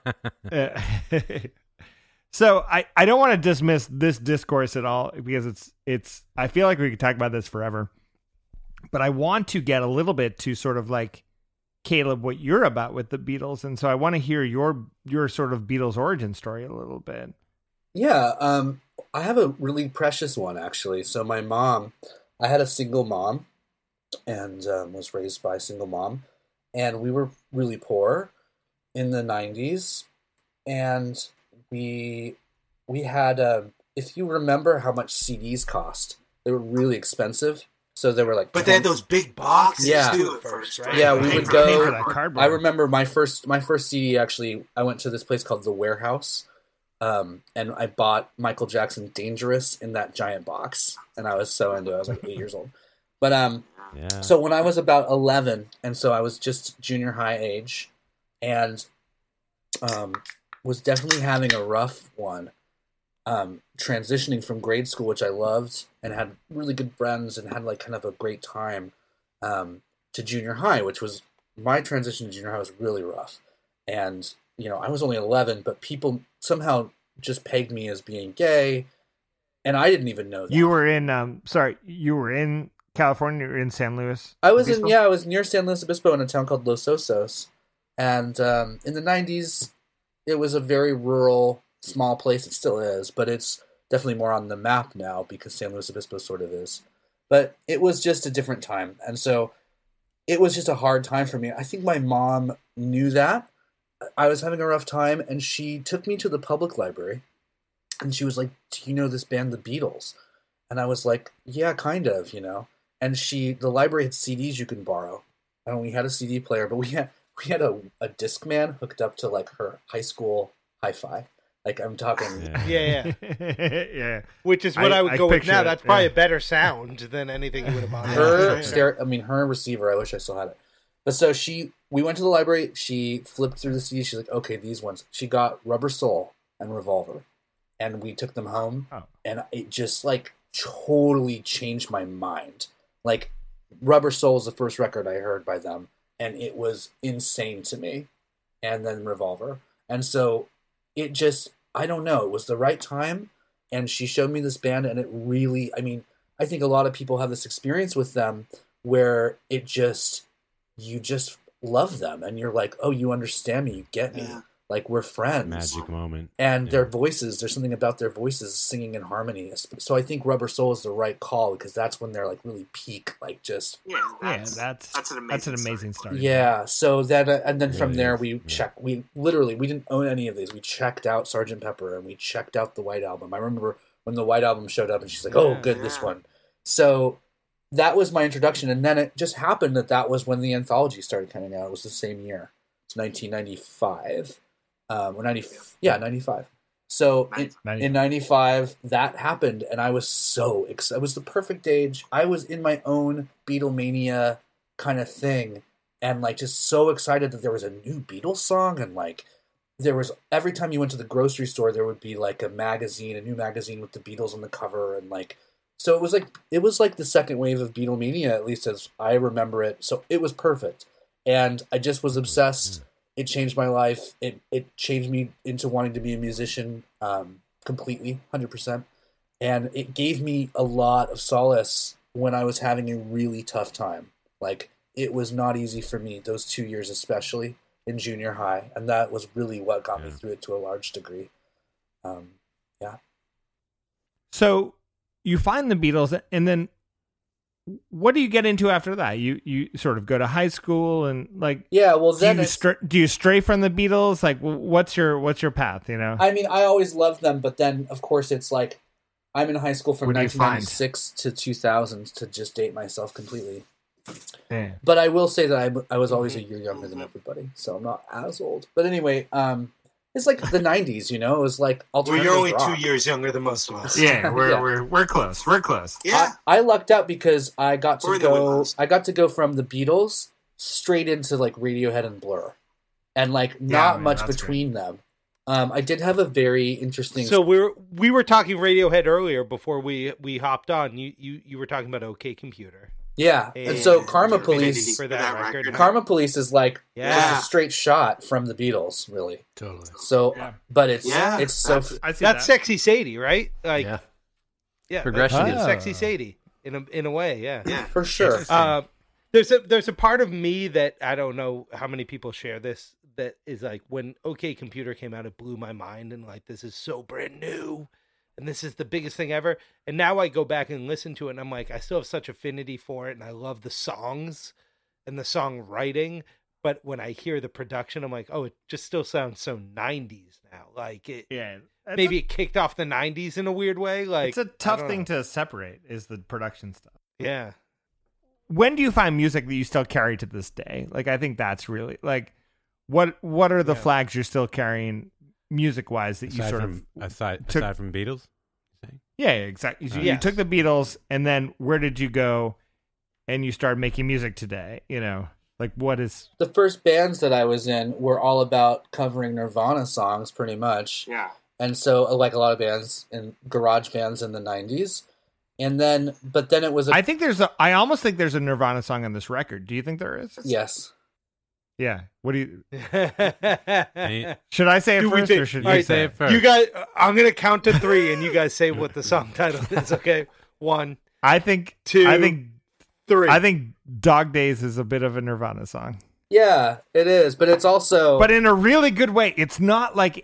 So I don't want to dismiss this discourse at all, because it's I feel like we could talk about this forever. But I want to get a little bit to sort of like, Caleb, what you're about with the Beatles, and so I want to hear your sort of Beatles origin story a little bit. Yeah, I have a really precious one, actually. So my mom, I had a single mom, and was raised by a single mom, and we were really poor in the 90s, and we had if you remember how much CDs cost, they were really expensive. So they were like, but they had those big boxes too at first, right? Yeah, we would go. that cardboard. I remember my first CD. Actually, I went to this place called The Warehouse, and I bought Michael Jackson "Dangerous" in that giant box, and I was so into it. I was like 8 years old. But Yeah. so when I was about 11, and so I was just junior high age, and was definitely having a rough one. Transitioning from grade school, which I loved and had really good friends and had like kind of a great time, to junior high, which was my transition to junior high was really rough. And, you know, I was only 11, but people somehow just pegged me as being gay. And I didn't even know that. You were in, you were in California, you were in San Luis? I was Obispo? I was near San Luis Obispo in a town called Los Osos. And in the 90s, it was a very rural, small place. It still is, but it's definitely more on the map now because San Luis Obispo sort of is. But it was just a different time. And so it was just a hard time for me. I think my mom knew that. I was having a rough time, and she took me to the public library. And she was like, "Do you know this band, The Beatles?" And I was like, "Yeah, kind of, you know." And the library had CDs you can borrow. And we had a CD player, but we had a Discman hooked up to like her high school hi-fi. Like I'm talking, Yeah. Yeah. Which is what I would go with picture now. it, That's probably yeah. a better sound than anything you would have bought. her receiver. I wish I still had it. But so we went to the library. She flipped through the CDs. She's like, "Okay, these ones." She got Rubber Soul and Revolver, and we took them home. Oh. And it just like totally changed my mind. Like Rubber Soul is the first record I heard by them, and it was insane to me. And then Revolver, and so it just, I don't know, it was the right time. And she showed me this band, and it really, I mean, I think a lot of people have this experience with them where you just love them, and you're like, oh, you understand me, you get me. Yeah. Like, we're friends. Magic moment. And Yeah. their voices, there's something about their voices singing in harmony. So I think Rubber Soul is the right call, because that's when they're like really peak, like just Yeah, That's an amazing start. yeah. So then, and then from Really there is, we yeah. we didn't own any of these. We checked out Sgt. Pepper and we checked out the White Album. I remember when the White Album showed up, and she's like, "Oh, good, this Yeah. one." So that was my introduction, and then it just happened that was when the anthology started coming out. It was the same year. It's 1995. Or 95. So in 95, that happened, and I was so excited. It was the perfect age. I was in my own Beatlemania kind of thing, and like just so excited that there was a new Beatles song, and like there was, every time you went to the grocery store, there would be like a new magazine with the Beatles on the cover, and like, so it was like the second wave of Beatlemania, at least as I remember it. So it was perfect, and I just was obsessed. It changed my life. It changed me into wanting to be a musician completely, 100%. And it gave me a lot of solace when I was having a really tough time. Like, it was not easy for me, those 2 years especially, in junior high. And that was really what got me through it to a large degree. Yeah. So you find the Beatles, and then what do you get into after that? You sort of go to high school, and like, yeah. Well, then do you stray from the Beatles? Like, what's your path? You know, I mean, I always loved them, but then of course it's like I'm in high school from What do you 1996 to 2000 to just date myself completely. yeah. But I will say that I was always a year younger than everybody, so I'm not as old. But anyway, it's like the 90s, you know. It was like Well, alternative you're only rock. 2 years younger than most of us. Yeah, Yeah. we're close. We're close. Yeah. I lucked out because I got We're to the go. Whitlows. I got to go from the Beatles straight into like Radiohead and Blur, and like not man, much that's between them. I did have a very interesting. So we were talking Radiohead earlier before we hopped on. You were talking about OK Computer. yeah, and so Karma Infinity Police. for that record. Karma Police is like Yeah. just a straight shot from the Beatles, really. Totally. So, Yeah. but it's Yeah, it's so that's- I see That's that. Sexy Sadie, right? Like, Yeah. yeah, Progression. that's Ah. Sexy Sadie in a way. Yeah. Yeah. for sure. There's a part of me that I don't know how many people share this, that is like, when OK Computer came out, it blew my mind, and like, this is so brand new, and this is the biggest thing ever. And now I go back and listen to it, and I'm like, I still have such affinity for it, and I love the songs and the songwriting, But when I hear the production, I'm like, oh, it just still sounds so 90s now. Like it, maybe it kicked off the 90s in a weird way. Like it's a tough thing to separate is the production stuff. Yeah. When do you find music that you still carry to this day? Like, I think that's really like, what are the flags you're still carrying music wise that aside you sort from, of aside from Beatles? Yeah, exactly. You took the Beatles, and then where did you go? And you started making music today. You know, like what is the first bands that I was in were all about covering Nirvana songs, pretty much. Yeah. And so, like a lot of bands in garage bands in the 90s. And then, but then it was. I almost think there's a Nirvana song on this record. Do you think there is? Yes. Yeah. What do you? Should I say it first, or should you say it first? You guys, I'm gonna count to 3, and you guys say what the song title is. Okay, 1. I think 2. I think 3. I think Dog Days is a bit of a Nirvana song. Yeah, it is, but it's also, but in a really good way. It's not like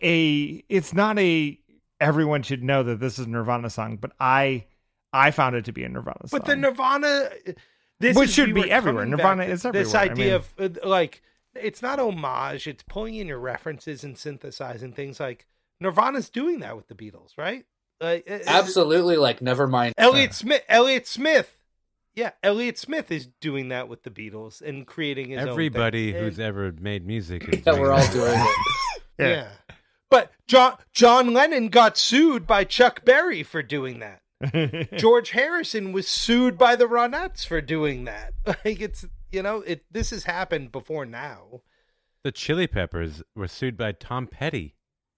everyone should know that this is a Nirvana song, but I found it to be a Nirvana song. But the Nirvana, which should be everywhere. Nirvana is everywhere. This idea of like, it's not homage; it's pulling in your references and synthesizing things. Like Nirvana's doing that with the Beatles, right? Absolutely. Like Nevermind. Elliott Smith. Yeah, Elliott Smith is doing that with the Beatles and creating his Everybody own thing. who's ever made music is Yeah, we're all doing it. Yeah. But John Lennon got sued by Chuck Berry for doing that. George Harrison was sued by the Ronettes for doing that. Like it's, this has happened before now. The Chili Peppers were sued by Tom Petty.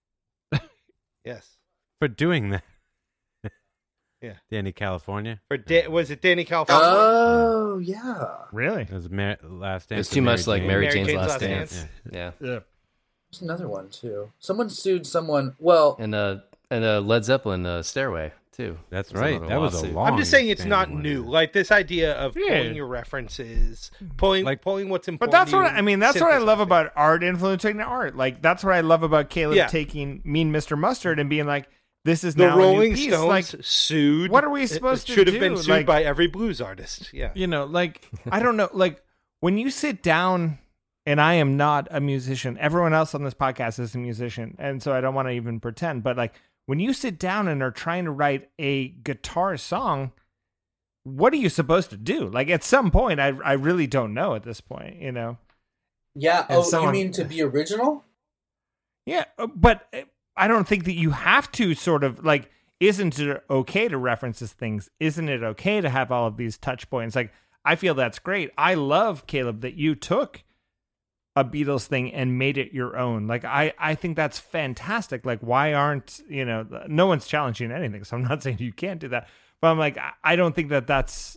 Yes. For doing that. Yeah. Danny California. Was it Danny California? Oh, yeah. Really? It was Last Dance. It's too much like Mary Jane's Jane's Last Last Dance. Dance. Yeah. There's another one, too. Someone sued someone. Well, And Led Zeppelin Stairway, too. That's There's right. another That was a lawsuit. long. I'm just saying it's not standing new. one. Like this idea of pulling your references, pulling what's important. But that's to you what that's what I love synthesizing. about art influencing art. Like that's what I love about Caleb Yeah. taking Mean Mr. Mustard and being like, "This is The now a Rolling new piece." Stones Like, sued. what are we supposed to Should have do? been sued Like- by every blues artist. Yeah. like I don't know. Like when you sit down, and I am not a musician. Everyone else on this podcast is a musician, and so I don't want to even pretend. But like when you sit down and are trying to write a guitar song, what are you supposed to do? Like at some point, I really don't know at this point. yeah. And Oh, someone- you mean to be original? Yeah, but I don't think that you have to sort of like, isn't it okay to reference these things? Isn't it okay to have all of these touch points? Like, I feel that's great. I love, Caleb, that you took a Beatles thing and made it your own. Like, I think that's fantastic. Like, why aren't, no one's challenging anything. So I'm not saying you can't do that, but I'm like, I don't think that that's,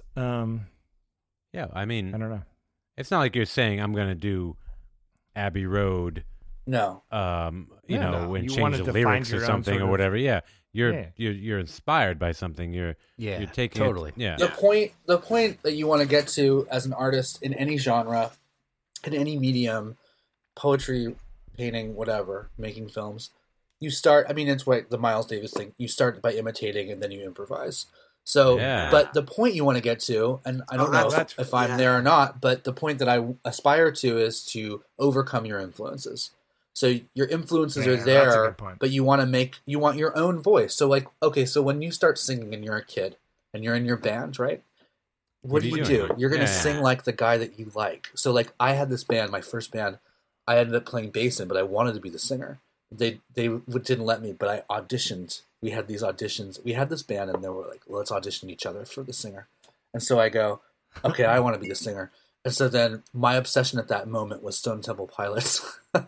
Yeah, I mean, I don't know. it's not like you're saying I'm going to do Abbey Road. No. When You change wanted the to lyrics find or your own something sort or of- whatever. Yeah, you're inspired by something. You're taking totally. The point that you want to get to as an artist in any genre, in any medium, poetry, painting, whatever, making films, you start. I mean, it's what the Miles Davis thing. You start by imitating and then you improvise. So, Yeah. but the point you want to get to, and I don't know that's- if I'm there or not, but the point that I aspire to is to overcome your influences. So your influences Yeah, are that's a there, good point. but you want your own voice. So like, okay, so when you start singing and you're a kid and you're in your band, right? What do you do? You're going to sing like the guy that you like. So like I had this band, my first band, I ended up playing bass in, but I wanted to be the singer. They didn't let me, but I auditioned. We had these auditions. We had this band and they were like, let's audition each other for the singer. And so I go, okay, I want to be the singer. And so then my obsession at that moment was Stone Temple Pilots.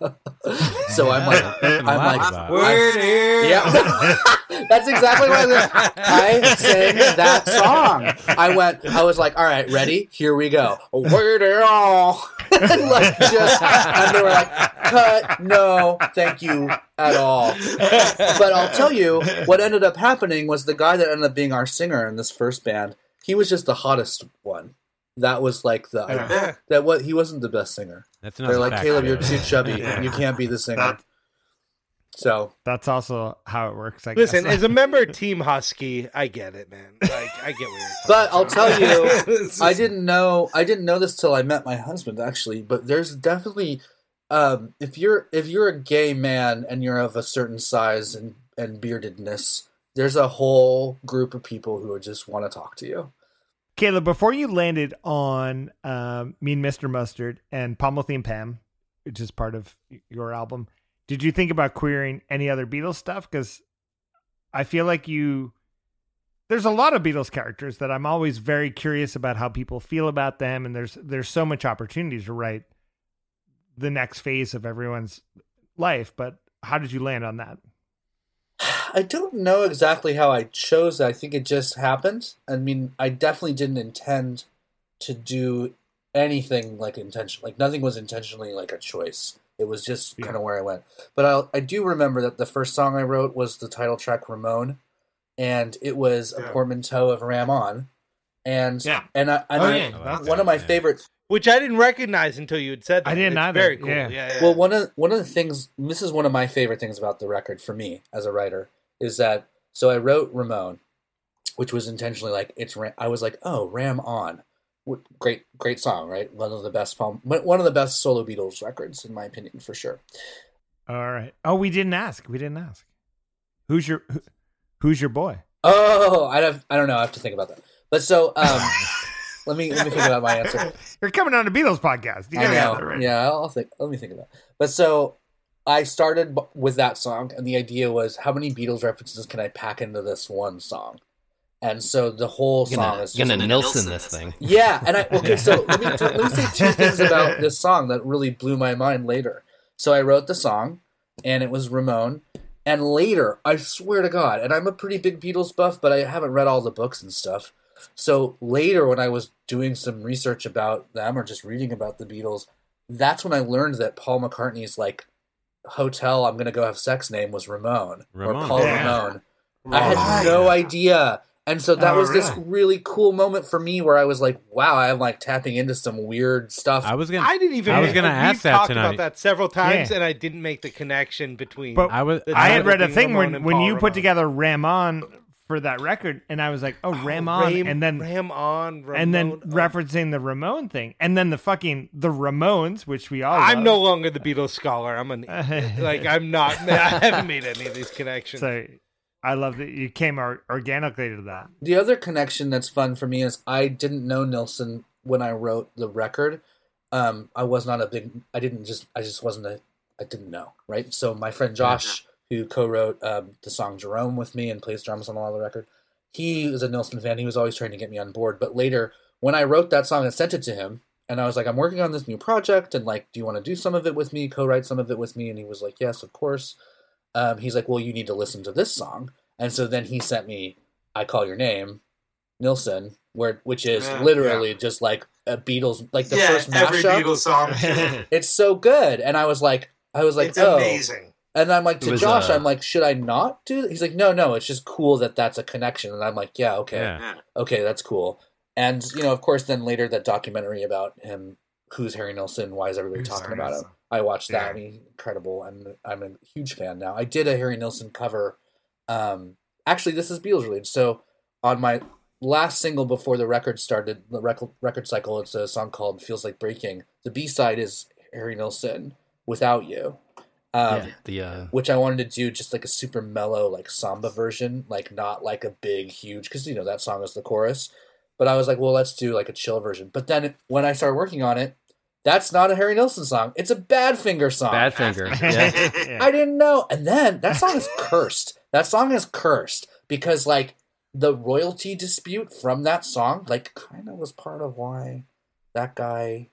So I'm like, We're here. yeah, that's exactly what I sang that song. I was like, all right, ready? Here we go. Where they all? And they were like, cut, no, thank you at all. But I'll tell you, what ended up happening was the guy that ended up being our singer in this first band, he was just the hottest one. That was like he wasn't the best singer. That's not They're a like, fact, Caleb, though. you're too chubby. You can't be the singer. So that's also how it works. I Listen, guess. as a member of Team Husky, I get it, man. Like, I get where you're But I'll tell you, This I is- didn't know this till I met my husband, actually. But there's definitely, if you're a gay man and you're of a certain size and beardedness, there's a whole group of people who would just want to talk to you. Caleb, before you landed on Mean Mr. Mustard and Pommelty and Pam, which is part of your album, did you think about querying any other Beatles stuff? Because I feel like there's a lot of Beatles characters that I'm always very curious about how people feel about them, and there's so much opportunity to write the next phase of everyone's life. But how did you land on that? I don't know exactly how I chose that. I think it just happened. I mean, I definitely didn't intend to do anything like intentional. Like nothing was intentionally like a choice. It was just kind of where I went. But I do remember that the first song I wrote was the title track "Ramon," and it was a portmanteau of "Ram On." And one of my favorite. Which I didn't recognize until you had said that. I didn't It's either. Very cool. Yeah. Yeah. Well, one of the things. This is one of my favorite things about the record for me as a writer is that. So I wrote "Ramon," which was intentionally like I was like, oh, "Ram On." Great song, right? One of the best solo Beatles records, in my opinion, for sure. All right. Oh, we didn't ask. Who's your boy? Oh, I don't know. I have to think about that. But so, let me think about my answer. You're coming on a Beatles podcast. You I gotta have know. that right. Yeah, I'll think. Let me think about it. But so, I started with that song, and the idea was, how many Beatles references can I pack into this one song? And so the whole song is Gonna just Nilsson this thing. Yeah, and so let me say two things about this song that really blew my mind later. So I wrote the song, and it was Ramon. And later, I swear to God, and I'm a pretty big Beatles buff, but I haven't read all the books and stuff. So later, when I was doing some research about them or just reading about the Beatles, that's when I learned that Paul McCartney's like hotel I'm gonna go have sex name was Ramon. Or Paul Ramon. I had no idea. And so that was this really cool moment for me where I was like, wow, I'm like tapping into some weird stuff. I was gonna we've ask that talked tonight. about that several times, Yeah. and I didn't make the connection between. But I had read a thing Ramon and when Paul you put Ramon. together Ram On for that record, and I was like, oh, Ram On, and then Ram On, Ramon, and then referencing the Ramon thing, and then the Ramones, which we all I'm love. no longer the Beatles scholar. I'm I'm not. I haven't made any of these connections. So I love that you came organically to that. The other connection that's fun for me is I didn't know Nilsson when I wrote the record. I was not a big. I didn't know, right? So my friend Josh, who co-wrote the song Jerome with me and plays drums on a lot of the record, he was a Nilsson fan. He was always trying to get me on board. But later, when I wrote that song and sent it to him, and I was like, I'm working on this new project, and like, do you want to do some of it with me, co-write some of it with me? And he was like, yes, of course. He's like, well, you need to listen to this song. And so then he sent me I Call Your Name, Nilsson, which is literally just like a Beatles, like the first every mashup. Beatles song. It's so good. And I was like, It's amazing. And I'm like, It to was, Josh, I'm like, should I not do that? He's like, no, it's just cool that that's a connection. And I'm like, yeah, okay, that's cool. And, of course, then later that documentary about him, Who's Harry Nilsson? Why is everybody talking about him? I watched that. I mean, incredible. And I'm a huge fan now. I did a Harry Nilsson cover. Actually, this is Beatles related. So on my last single before the record started, the record cycle, it's a song called Feels Like Breaking. The B-side is Harry Nilsson, Without You. Which I wanted to do just like a super mellow, like samba version, like not like a big, huge, because that song is the chorus. But I was like, well, let's do like a chill version. But then when I started working on it, that's not a Harry Nilsson song. It's a Badfinger song. Badfinger. Yeah. I didn't know. And then that song is cursed. That song is cursed because like the royalty dispute from that song, like kind of was part of why that guy,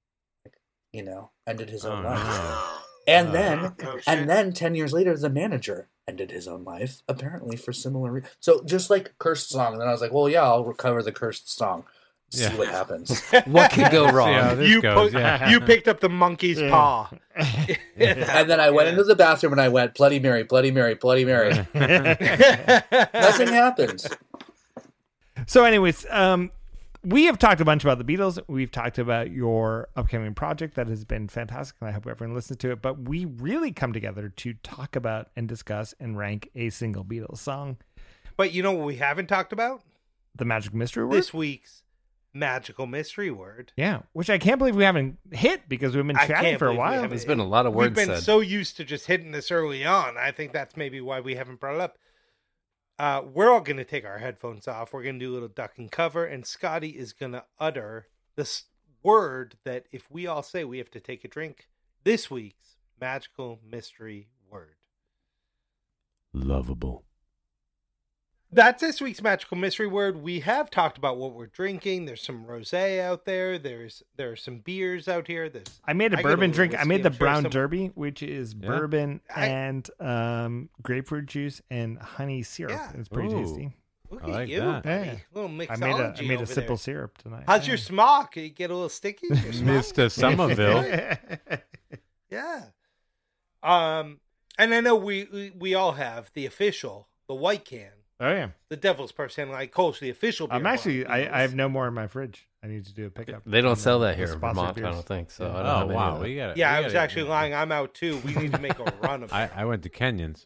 ended his own life. No. And then 10 years later, the manager ended his own life, apparently for similar reasons. So just like cursed song. And then I was like, well, yeah, I'll recover the cursed song. See what happens. What could go See how wrong? this goes, You picked up the monkey's paw. And then I went into the bathroom and I went, Bloody Mary, Bloody Mary, Bloody Mary. Nothing happened. So anyways, we have talked a bunch about the Beatles. We've talked about your upcoming project that has been fantastic, and I hope everyone listens to it. But we really come together to talk about and discuss and rank a single Beatles song. But you know what we haven't talked about? The Magic Mystery Word? This week's Magical Mystery Word. Yeah, which I can't believe we haven't hit because we've been chatting for a while. There's been a lot of words We've been said. so used to just hitting this early on. I think that's maybe why we haven't brought it up. We're all going to take our headphones off. We're going to do a little duck and cover, and Scotty is going to utter this word that if we all say we have to take a drink, this week's Magical Mystery Word. Lovable. That's this week's Magical Mystery Word. We have talked about what we're drinking. There's some rosé out there. There are some beers out here. I made a bourbon drink. I made the Brown some... Derby, which is bourbon and grapefruit juice and honey syrup. Yeah. It's pretty tasty. Look I at like you, that. buddy. Yeah. Little mixology I made a over sip there. of syrup tonight. How's your smock? You get a little sticky? Your smock? Mr. Somerville. Yeah. And I know we all have the official, the white can. Oh yeah, The Devil's Person, like Kolsch, the official beer. I'm actually. I have no more in my fridge. I need to do a pickup. They don't sell that here in Sponsored Vermont, beers. I don't think. So Yeah. I don't Oh, have any wow. of that. We got it. Yeah, I was actually lying. I'm out too. We need to make a run of it. I went to Kenyon's.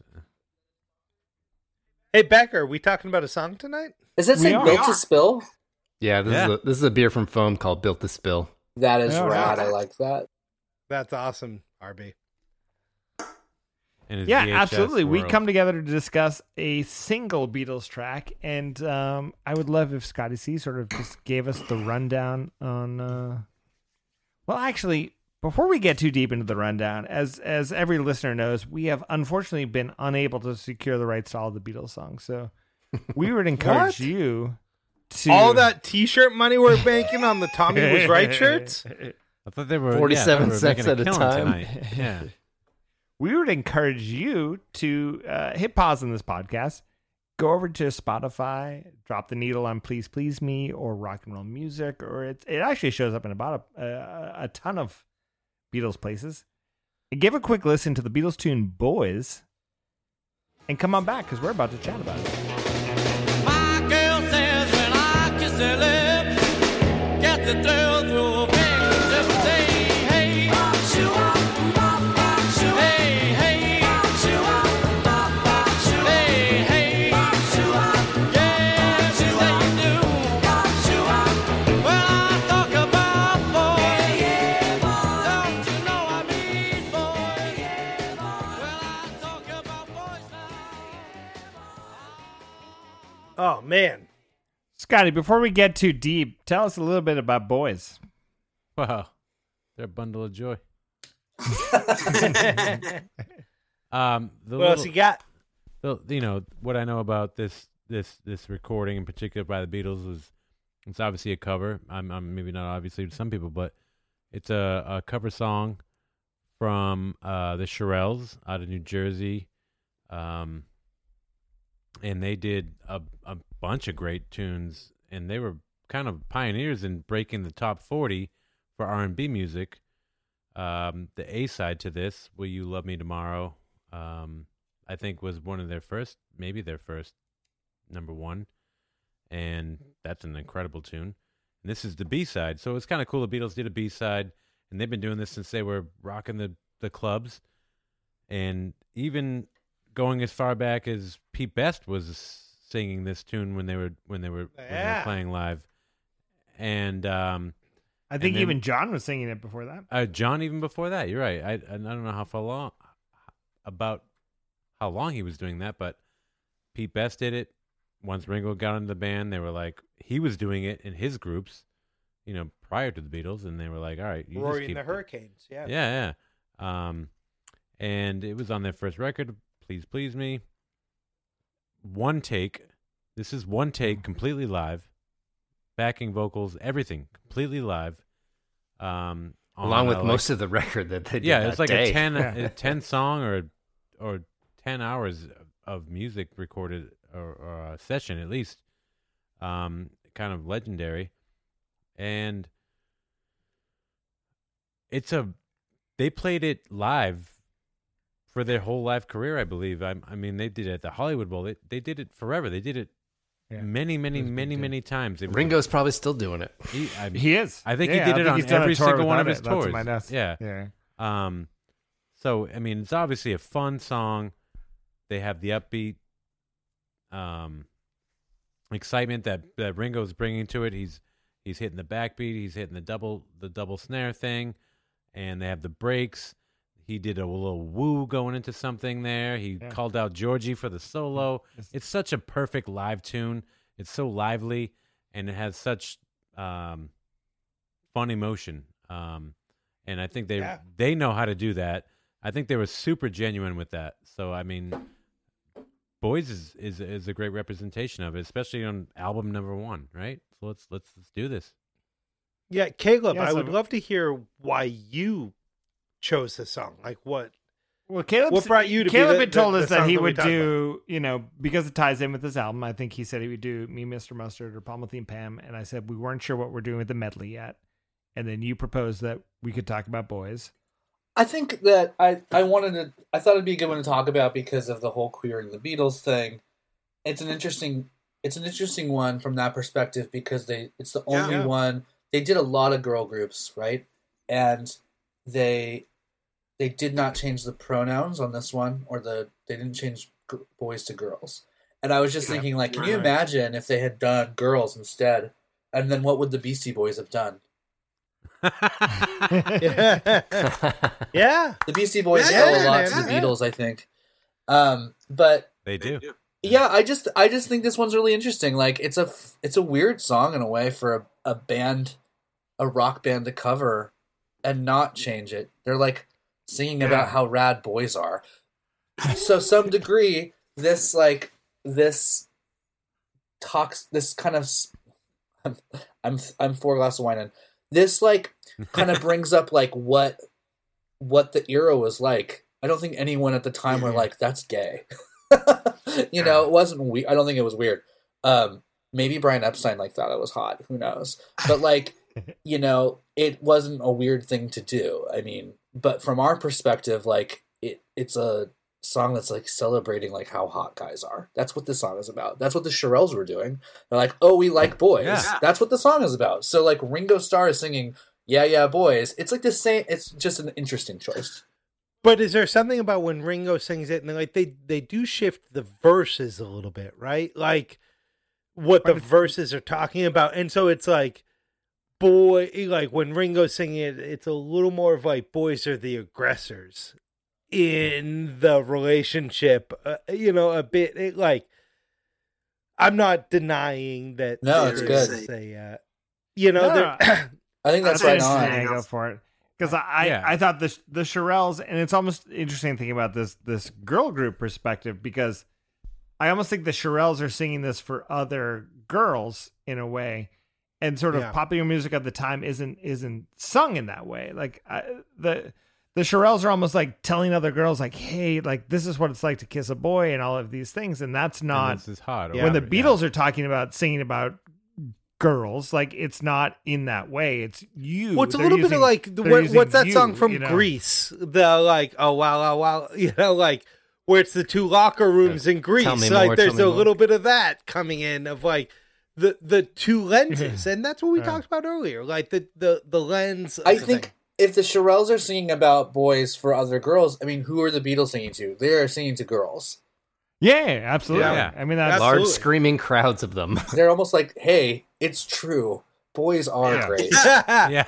Hey, Becker, are we talking about a song tonight? Is that saying are. Built to Spill? Yeah, this is a beer from Foam called Built to Spill. That is All rad. right. I like that. That's awesome, RB. In his Yeah, VHS absolutely. We world. come together to discuss a single Beatles track, and I would love if Scotty C sort of just gave us the rundown on. Well, actually, before we get too deep into the rundown, as every listener knows, we have unfortunately been unable to secure the rights to all the Beatles songs. So we would encourage What? you to All that T-shirt money we're banking on the Tommy Was Right shirts? I thought they were 47 they were cents making at a killing time. tonight. Yeah. We would encourage you to hit pause on this podcast, go over to Spotify, drop the needle on Please Please Me or Rock and Roll Music, or it actually shows up in about a ton of Beatles places. And give a quick listen to the Beatles tune Boys, and come on back because we're about to chat about it. My girl says when I kiss her lips, get the thrill through her fingertips, say, hey, hey, hey, hey, hey, yeah, she say you do. When I talk about boys, don't you know I mean boys? When I talk about boys now. Oh, man. Scotty, before we get too deep, tell us a little bit about Boys. Wow. They're a bundle of joy. What else you got? What I know about this recording in particular by the Beatles is it's obviously a cover. I'm maybe not obviously to some people, but it's a cover song from the Shirelles out of New Jersey, and they did a bunch of great tunes, and they were kind of pioneers in breaking the top 40 for R&B music. The A side to this, "Will You Love Me Tomorrow," I think was one of their first, maybe their first number one, and that's an incredible tune. And this is the B side, so it's kind of cool. The Beatles did a B side, and they've been doing this since they were rocking the clubs, and even going as far back as Pete Best was singing this tune when they were playing live, and I think then- even John was singing it before that. John even before that. You're right. I don't know how long he was doing that, but Pete Best did it. Once Ringo got into the band, they were like, he was doing it in his groups, prior to the Beatles, and they were like, all right, you Rory just keep and the Hurricanes, yeah. Yeah. And it was on their first record, Please Please Me. One take. This is one take, completely live. Backing vocals, everything, completely live. Along with most of the record that they did yeah, that it's like day. a 10 song or 10 hours of music recorded or a session at least. Kind of legendary. And they played it live for their whole life career, I believe. I mean, they did it at the Hollywood Bowl. They did it forever. They did it many times. Ringo's probably still doing it. He is. I think he did it on every single one of his tours. Yeah. So I mean, it's obviously a fun song. They have the upbeat excitement that Ringo's bringing to it. He's hitting the backbeat. He's hitting the double snare thing, and they have the breaks. He did a little woo going into something there. He called out Georgie for the solo. It's such a perfect live tune. It's so lively, and it has such fun emotion. And I think they know how to do that. I think they were super genuine with that. So I mean, Boys is a great representation of it, especially on album number 1, right? So let's do this. Yeah, Caleb, I would love to hear why you chose this song. Like what? Well, what brought you to? Caleb had told us that he would do, because it ties in with this album. I think he said he would do Me, Mr. Mustard, or Palmatine Pam, and I said we weren't sure what we're doing with the medley yet. And then you proposed that we could talk about Boys. I think that I thought it'd be a good one to talk about because of the whole queering the Beatles thing. It's an interesting one from that perspective because it's the only one. They did a lot of girl groups, right? And they did not change the pronouns on this one, or they didn't change boys to girls. And I was just thinking, like, can you imagine if they had done girls instead? And then what would the Beastie Boys have done? Yeah. The Beastie Boys owe a lot to the Beatles, I think. But they do. Yeah, I just think this one's really interesting. Like, it's a weird song in a way for a rock band to cover and not change it. They're like singing about how rad boys are. So some degree, this kind of, I'm 4 glasses of wine in. This like kind of brings up like what the era was like. I don't think anyone at the time were like, that's gay. It wasn't weird. I don't think it was weird. Maybe Brian Epstein thought it was hot. Who knows? But it wasn't a weird thing to do. I mean, but from our perspective, it's a song that's celebrating how hot guys are. That's what this song is about. That's what the Shirelles were doing. They're like, oh, we like boys. Yeah. That's what the song is about. So Ringo Starr is singing, yeah, boys. It's the same. It's just an interesting choice. But is there something about when Ringo sings it and they do shift the verses a little bit, right? Like what the verses are talking about. And so it's boy, when Ringo's singing it, it's a little more of boys are the aggressors in the relationship, a bit I'm not denying that. No, it's good. I think that's right on. Go for it. Because I thought the Shirelles, and it's almost interesting thinking about this girl group perspective, because I almost think the Shirelles are singing this for other girls in a way, and sort of popular music at the time isn't sung in that way. The Shirelles are almost telling other girls hey, this is what it's like to kiss a boy and all of these things, and that's not. And this is hot. When the Beatles are talking about singing about girls, it's not in that way. It's you. Well, it's a little bit of what's that song from Grease? The oh wow, where it's the two locker rooms in Greece. There's a little bit of that coming in of the two lenses, and that's what we talked about earlier. The lens. I think if the Shirelles are singing about boys for other girls, I mean, who are the Beatles singing to? They are singing to girls. Yeah, absolutely. Yeah. I mean, that's large screaming crowds of them. They're almost hey, it's true. Boys are great. Yeah.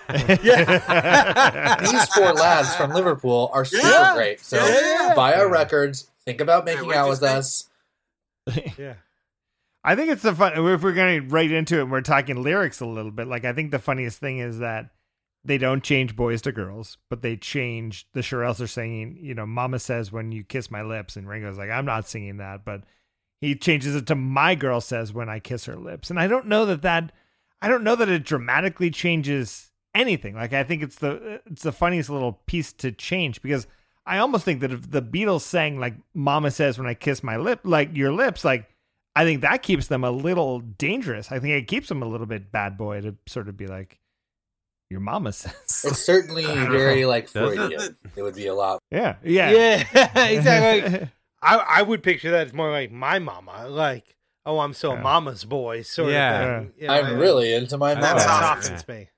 These 4 lads from Liverpool are super great. So buy our records. Think about making out with us. Yeah. I think it's the fun. If we're going right into it, we're talking lyrics a little bit. I think the funniest thing is that they don't change boys to girls, but they change. The Shirelles are singing, Mama says when you kiss my lips, and Ringo's I'm not singing that, but he changes it to my girl says when I kiss her lips. And I don't know that it dramatically changes anything. I think it's the funniest little piece to change, because I almost think that if the Beatles sang Mama says when I kiss my lip, your lips, I think that keeps them a little dangerous. I think it keeps them a little bit bad boy to sort of be your mama says. It's certainly very Freudian. It would be a lot. Yeah, exactly. I would picture that as more my mama. oh, I'm so mama's boy sort of thing. You know, I'm really into my that mama. softens me.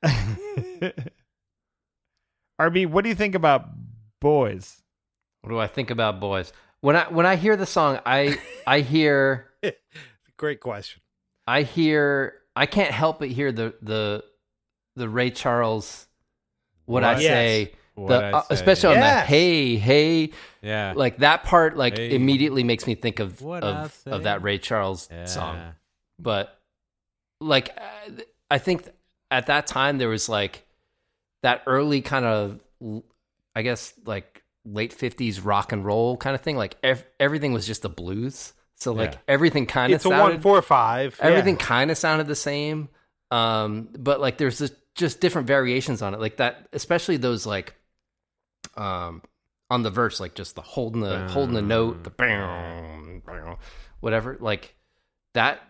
RB, what do you think about Boys? What do I think about Boys? When I hear the song, I hear Great question. I can't help but hear the Ray Charles say, especially on the hey, Yeah. like that part, like Hey. immediately makes me think of What I say. that Ray Charles Yeah. song. But like, I think at that time there was like that early kind of, I guess like late 50s rock and roll kind of thing. Like everything was just the blues. So like everything kind of It's a 1-4-5. everything kind of sounded the same. But like there's just different variations on it. Like that, especially those like, on the verse, like just the holding the note, the bam, whatever, like that,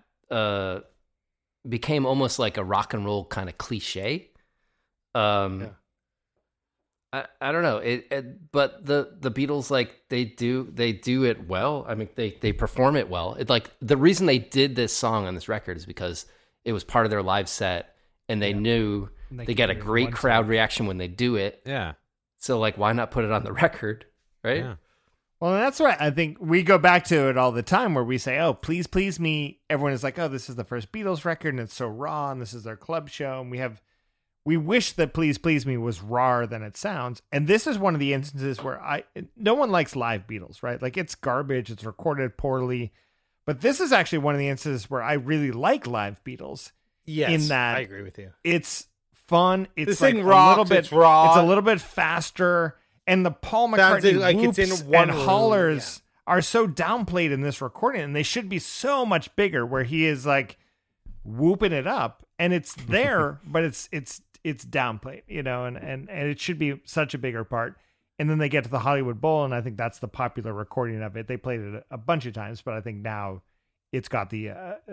became almost like a rock and roll kind of cliche. I don't know but the Beatles, like they do it well. I mean, they perform it well. It like the reason they did this song on this record is because it was part of their live set, and they knew they get a great crowd reaction when they do it. Yeah. So like, why not put it on the record, right? Yeah. Well, that's right. I think we go back to it all the time where we say, oh, Please Please Me. Everyone is like, oh, this is the first Beatles record and it's so raw and this is their club show. And we wish that Please Please Me was rawer than it sounds. And this is one of the instances where no one likes live Beatles, right? Like it's garbage. It's recorded poorly. But this is actually one of the instances where I really like live Beatles. Yes, in that I agree with you. It's fun. It's This like thing rocks, a little bit it's raw. It's a little bit faster. And the Paul Sounds McCartney like whoops it's in one and room, hollers are so downplayed in this recording, and they should be so much bigger. Where he is like whooping it up, and it's there, but it's downplayed, you know, and it should be such a bigger part. And then they get to the Hollywood Bowl, and I think that's the popular recording of it. They played it a bunch of times, but I think now it's got the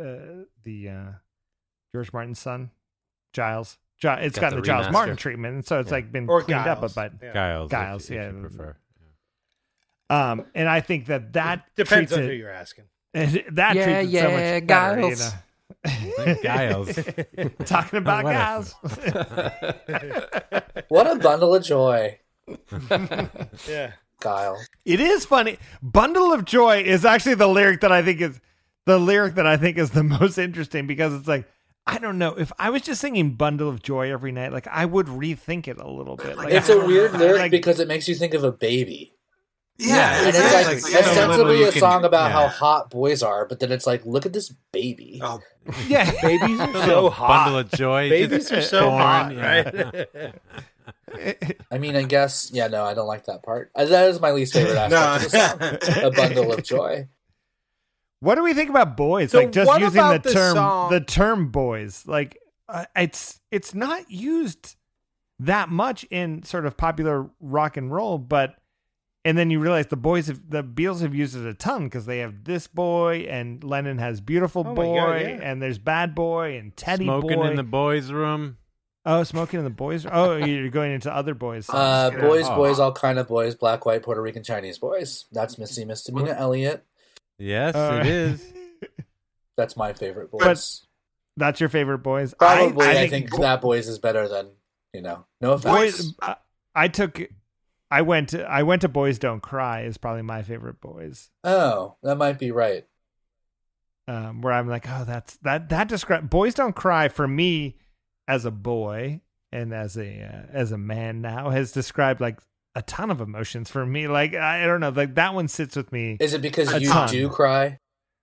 George Martin's son, Giles. It's got the Giles remaster. Martin treatment, and so it's like been Or cleaned Giles. up a bit. Giles. Giles, if yeah. you prefer. And I think that Depends treats on it, who you're asking. that Yeah, treats it so yeah, much better, you Giles. know. Giles. Talking about Whatever. Giles. What a bundle of joy, Yeah. Guile. It is funny. Bundle of Joy is actually the lyric that I think is the most interesting, because it's like, I don't know, if I was just singing Bundle of Joy every night, like I would rethink it a little bit. Like, It's a weird lyric because it makes you think of a baby. Yeah. And it's like like so ostensibly little you a can- song about yeah. how hot boys are, but then it's like, look at this baby. Oh, yeah. Babies are so hot. Bundle of joy. Babies are so born, hot, yeah. right? I mean, I guess, yeah, no, I don't like that part. That is my least favorite aspect of the song. A bundle of joy. What do we think about boys? So like just what using about the the term song- the term boys. Like it's not used that much in sort of popular rock and roll, and then you realize the Beatles have used it a ton, because they have This Boy, and Lennon has Beautiful Oh my Boy, God, yeah. and there's Bad Boy and Teddy Smoking Boy. in the boys' room. Oh, Smoking in the Boys. Oh, you're going into other boys. Boys, Oh. boys, all kind of boys, black, white, Puerto Rican, Chinese boys. That's Missy Misdemeanor Elliott. Yes, Uh, it is. That's my favorite boys. That's your favorite boys. Probably, I think that boys is better than, no offense. Boys. I went to Boys Don't Cry is probably my favorite Boys. Oh, that might be right. Where I'm like, oh, that describe Boys Don't Cry for me as a boy and as a man now has described like a ton of emotions for me. Like, I don't know, like that one sits with me. Is it because A you ton. do cry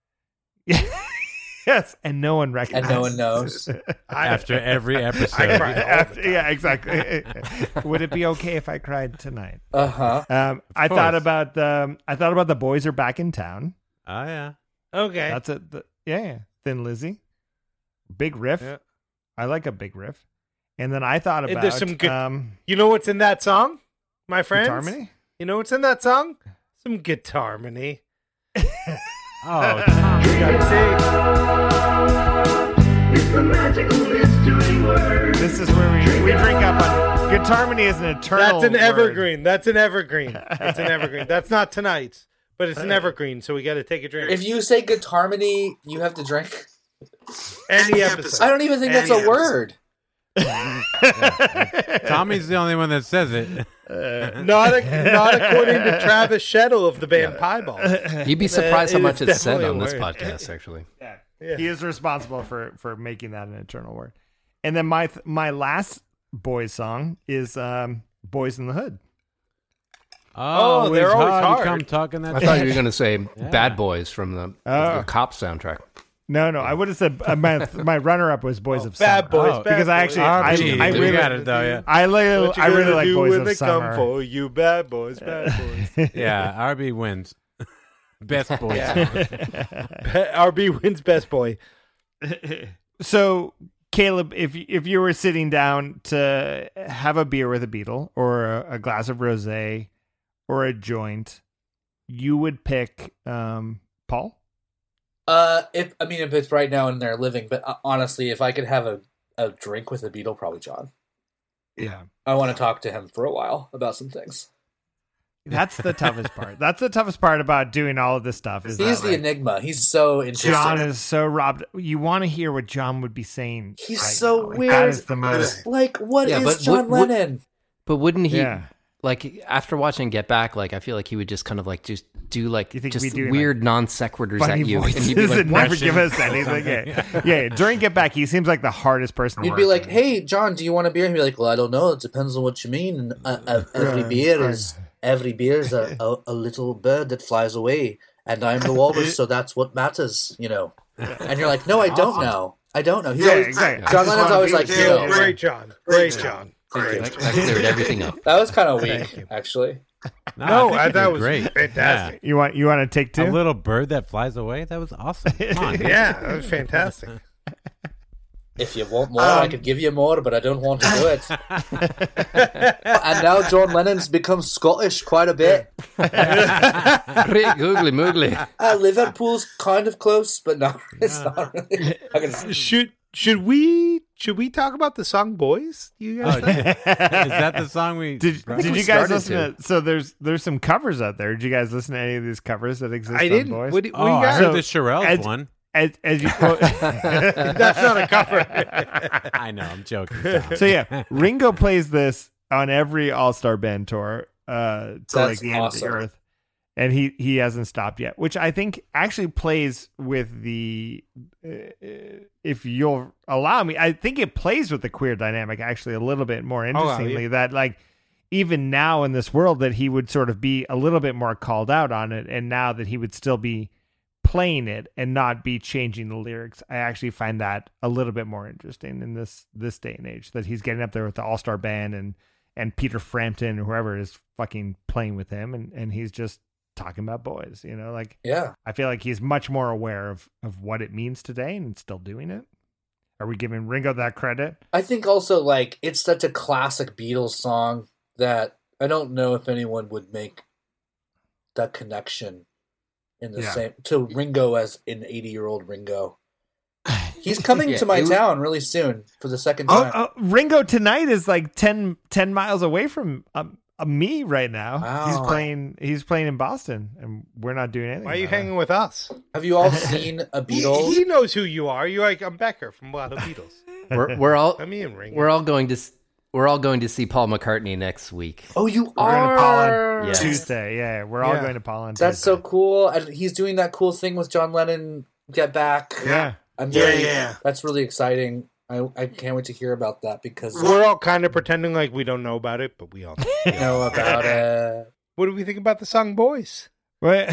Yes, and no one recognizes. and no one knows? After every episode. I cry all the After- time. yeah, exactly. Would it be okay if I cried tonight? Uh-huh. I course. thought about the Boys Are Back in Town. Oh, yeah. Okay. That's it. Yeah. Thin Lizzy. Big riff. Yeah. I like a big riff. And then I thought And about there's some good- You know what's in that song, my friends? Guitarmony? You know what's in that song? Some guitarmony. Oh, You gotta This is where we drink up on Guitarmony is an see. eternal That's an word. evergreen. That's an evergreen. That's an evergreen. That's not tonight's. but it's an evergreen, so we got to take a drink. If you say Good Harmony, you have to drink. Any episode. I don't even think that's a word. Tommy's the only one that says it. Not according to Travis Shettle of the band Piebald. You'd be surprised how much it's said definitely on a this word. podcast, actually. Yeah. He is responsible for making that an eternal word. And then my last boys song is Boys in the Hood. Oh, it's they're always hard. hard. You come talking that. I thought you were going to say Bad Boys from the Oh. Cop soundtrack. No, I would have said my runner-up was Boys of Bad Summer. Boys, bad Because I boys. actually I you really got it though, yeah. I What you really gonna like do Boys when of they Summer. come for you, bad boys, bad boys. Yeah, RB wins. Best boy. RB wins best boy. So, Caleb, if you were sitting down to have a beer with a Beatle or a glass of rosé or a joint, you would pick Paul? If it's right now and they're living, but honestly, if I could have a drink with a Beatle, probably John. Yeah. I want to talk to him for a while about some things. That's the toughest part. That's the toughest part about doing all of this stuff. Is He's that, the enigma. He's so interesting. John is so robbed. You want to hear what John would be saying. He's right so now. Like, weird. that is the most. Like, what Yeah, is but John what- Lennon? But wouldn't he, Yeah. like, after watching Get Back, like, I feel like he would just kind of, like, just do, like, You think just he'd be doing, weird non sequiturs Funny at you. voices And you'd be like, and never "Russian." give us anything. Yeah. During Get Back, he seems like the hardest person. to You'd work be like, with. "Hey, John, do you want a beer?" He'd be like, "Well, I don't know. It depends on what you mean. Every beer is a little bird that flies away, and I'm the walrus, so that's what matters, you know." And you're like, "No, I don't know. I don't know." He's always, exactly. John Lennon's always like, Yeah, "No." Great John. Great John. That cleared everything up. That was kind of weak, actually. No, think I you thought did it was great. fantastic. You want to take Yeah. two? A little bird that flies away. That was awesome. Come on. Yeah, that was fantastic. If you want more, I could give you more, but I don't want to do it. And now John Lennon's become Scottish quite a bit. Great googly moogly. Liverpool's kind of close, but no, it's not really. I'm gonna- Should we talk about the song "Boys"? You guys? Oh, is that the song we Did we you guys started listen to? So there's some covers out there. Did you guys listen to any of these covers that exist? I on didn't. Boys? What do you Oh, I got? heard So, the Shirelles as- one. As you, well, That's not a cover. I know, I'm joking. Tom. so yeah, Ringo plays this on every All-Star Band tour to like That's the end of awesome. the earth, and he hasn't stopped yet. Which I think actually plays with the, if you'll allow me, I think it plays with the queer dynamic actually a little bit more interestingly. That like even now in this world that he would sort of be a little bit more called out on it, and now that he would still be playing it and not be changing the lyrics. I actually find that a little bit more interesting in this day and age, that he's getting up there with the All-Star Band and Peter Frampton or whoever is fucking playing with him, and he's just talking about boys, you know, like, Yeah. I feel like he's much more aware of what it means today and still doing it. Are we giving Ringo that credit? I think also, like, it's such a classic Beatles song that I don't know if anyone would make that connection in the same to Ringo as an 80-year-old Ringo. He's coming Yeah, to my it was- town really soon for the second time. Ringo tonight is like 10 miles away from me right now. Wow. He's playing in Boston, and we're not doing anything. Why are you about it. hanging with us? Have you all seen a Beatles? He knows who you are. You're like, I'm Becker from Wild Beatles. We're all I'm Ian Ringo. we're all going to see Paul McCartney next week. Oh, you We're going to Paul are. on Yes. Tuesday. Yeah, we're all Yeah. going to Paul on That's so Tuesday. cool. And he's doing that cool thing with John Lennon. Get Back. Yeah. I'm Yeah, very, yeah. That's really exciting. I can't wait to hear about that because We're all kind of pretending like we don't know about it, but we all know. I know about it. What do we think about the song "Boys"? What?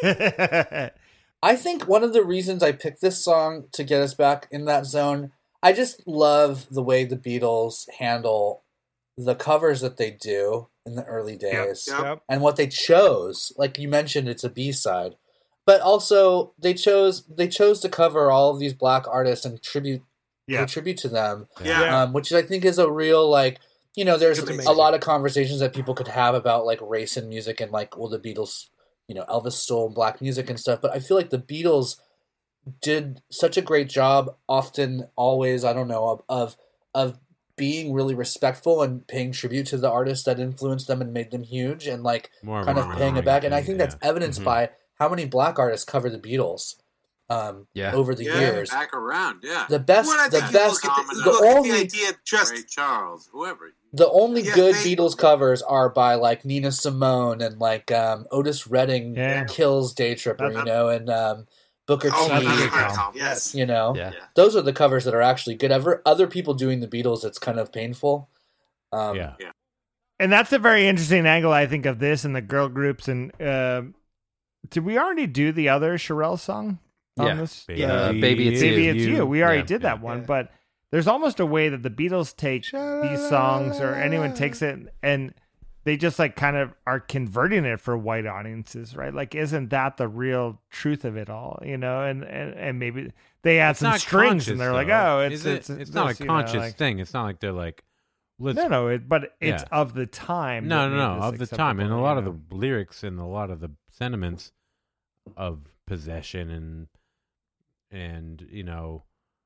I think one of the reasons I picked this song to get us back in that zone, I just love the way the Beatles handle the covers that they do in the early days Yep. and what they chose. Like you mentioned, it's a B-side, but also they chose to cover all of these black artists and pay tribute to them, Yeah. which I think is a real, like, you know, there's It's a amazing. lot of conversations that people could have about like race in music and like, well, the Beatles, you know, Elvis stole black music and stuff, but I feel like the Beatles did such a great job, often, always, I don't know, of being really respectful and paying tribute to the artists that influenced them and made them huge, and like More kind of paying it back. And I think that's evidenced Mhm. by how many black artists cover the Beatles Yeah. over the years. back around, yeah. The best, Well, I the think you best, look at the, the look at the only, idea just Ray Charles, whoever. the only Yeah, good they- Beatles covers are by like Nina Simone and like Otis Redding Yeah. kills Day Tripper, That's- you know, and Booker T. That's a good yes, call. yes. You know, Yeah. those are the covers that are actually good. Other people doing the Beatles, it's kind of painful. Yeah. And that's a very interesting angle, I think, of this and the girl groups. And did we already do the other Sherelle song on Yeah. this? Baby, Baby, It's Maybe You. It's You. We already Yeah. did that Yeah. one, Yeah. but there's almost a way that the Beatles take these songs, or anyone takes it, and they just like kind of are converting it for white audiences, right? Like, isn't that the real truth of it all? You know, and maybe they add It's some not strings, conscious, and they're like, though. oh, Is it? It's not this, a you know, conscious like- thing. It's not like they're like, let's No, but it's Yeah. of the time. No, that no, made no, this of the time, and a acceptable, lot you of know? the lyrics and a lot of the sentiments of possession and you know,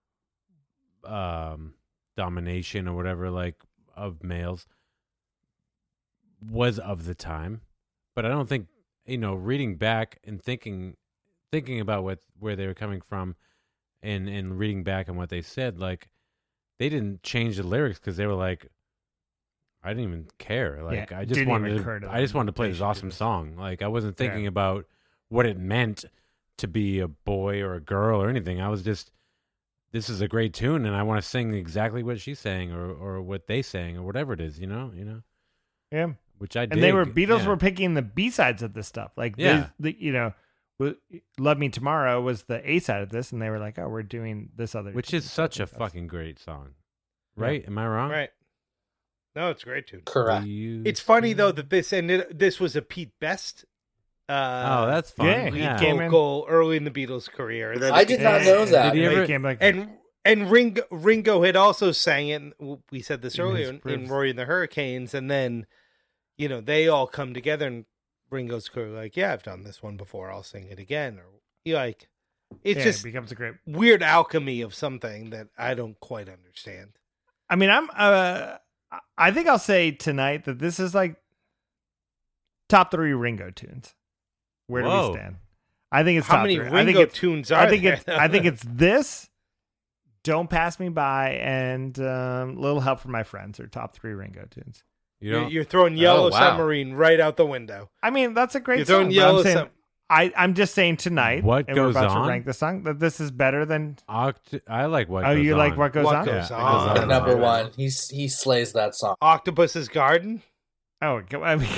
domination or whatever, like of males, was of the time. But I don't think, you know, reading back and thinking about where they were coming from, and reading back on what they said, like they didn't change the lyrics because they were like, I didn't even care. Like Yeah, I just didn't even wanted occur to to, them I just wanted to play they this should do awesome this. song. Like I wasn't thinking Yeah. about what it meant to be a boy or a girl or anything. I was just, this is a great tune, and I want to sing exactly what she's saying or what they sang or whatever it is. You know. Yeah. Which I did. And they were Beatles were picking the B sides of this stuff. Like, Yeah. you know, "Love Me Tomorrow" was the A side of this, and they were like, "Oh, we're doing this other," which tune." is So I such a think that's- fucking great song, right? Am I wrong? Right. No, it's a great tune. Correct. It's funny though that this was a Pete Best. Oh, that's fun. Yeah, lead Yeah. came in- vocal early in the Beatles' career. Then I it did became- not know that. Did he ever- They came like, And Ringo had also sang it. And we said this In earlier his in ribs. Rory and the Hurricanes, and then you know they all come together, and Ringo's crew like, "Yeah, I've done this one before. I'll sing it again." Or you like, it's yeah, just it becomes a great. weird alchemy of something that I don't quite understand. I mean, I think I'll say tonight that this is like top 3 Ringo tunes. Where do Whoa. we stand? I think it's How top many 3. I think Ringo it's tunes are I think there? it's I think it's this. Don't Pass Me By and Little Help from My Friends are top 3 Ringo tunes. You don't. You're throwing Yellow Oh, wow. Submarine right out the window. I mean, that's a great You're song. throwing but Yellow I'm, saying, Sub- I'm just saying tonight, What and we're Goes about On? to rank the song, that this is better than. I like what. Oh, Goes you like On. What Goes What On? Goes Yeah, On. It Goes On. Number Yeah. one, he slays that song. Octopus's Garden. Oh, I mean,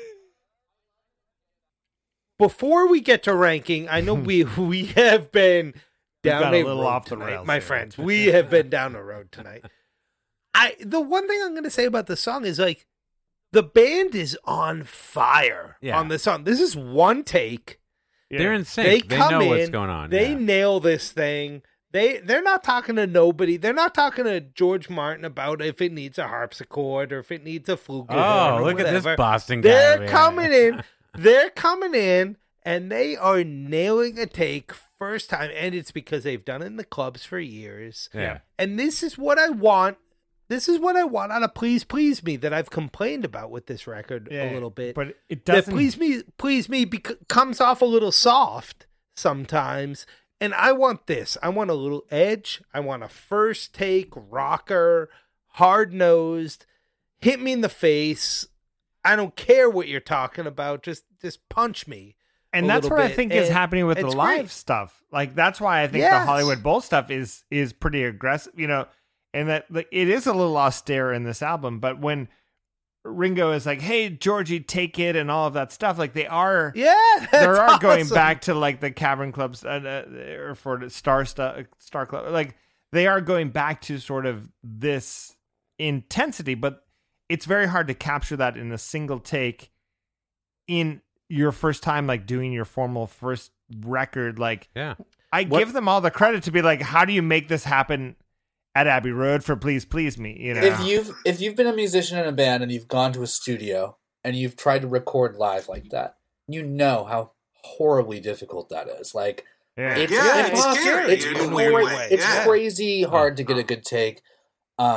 Before we get to ranking, I know we have been down got a a little road off the tonight, rails my here. friends. We have been down a road tonight. The one thing I'm going to say about the song is like the band is on fire Yeah. on this song. This is one take. They're in sync. They They come know in, what's going on. They yeah. nail this thing. They're not talking to nobody. They're not talking to George Martin about if it needs a harpsichord or if it needs a flugelhorn. Oh, or look at this whatever. Boston guy. They're over here. coming in. They're coming in, and they are nailing a take first time, and it's because they've done it in the clubs for years. Yeah. And this is what I want. This is what I want out of Please Please Me that I've complained about with this record a little bit. but it That doesn't. Please Me comes off a little soft sometimes. And I want this. I want a little edge. I want a first take rocker, hard nosed, hit me in the face. I don't care what you're talking about. Just punch me. And a that's little what I bit. think is And happening with the it's live great. stuff. Like that's why I think the Yes. Hollywood Bowl stuff is pretty aggressive, you know, and that like, it is a little austere in this album. But when Ringo is like, "Hey, Georgie, take it," and all of that stuff, like they are, Yeah, they that's are going awesome. back to like the Cavern Clubs or for the Star Club, like they are going back to sort of this intensity, but it's very hard to capture that in a single take in your first time, like doing your formal first record. Like Yeah. I give them all the credit to be like, how do you make this happen at Abbey Road for Please Please Me? You know, If you've been a musician in a band and you've gone to a studio and you've tried to record live like that, you know how horribly difficult that is. Like yeah. it's Yeah, it's impossible. scary It's in a weird way. It's Yeah. crazy hard to get a good take.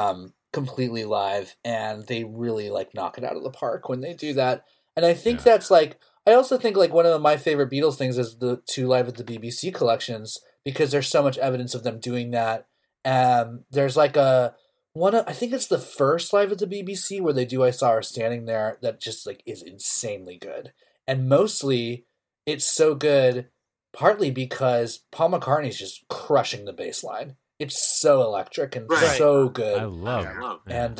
completely live, and they really like knock it out of the park when they do that. And I think that's like, I also think like one of my favorite Beatles things is the 2 Live at the BBC collections, because there's so much evidence of them doing that. There's like I think it's the first Live at the BBC where they do I Saw Her Standing There that just like is insanely good. And mostly it's so good partly because Paul McCartney's just crushing the bass line. It's so electric and so good. I love it. And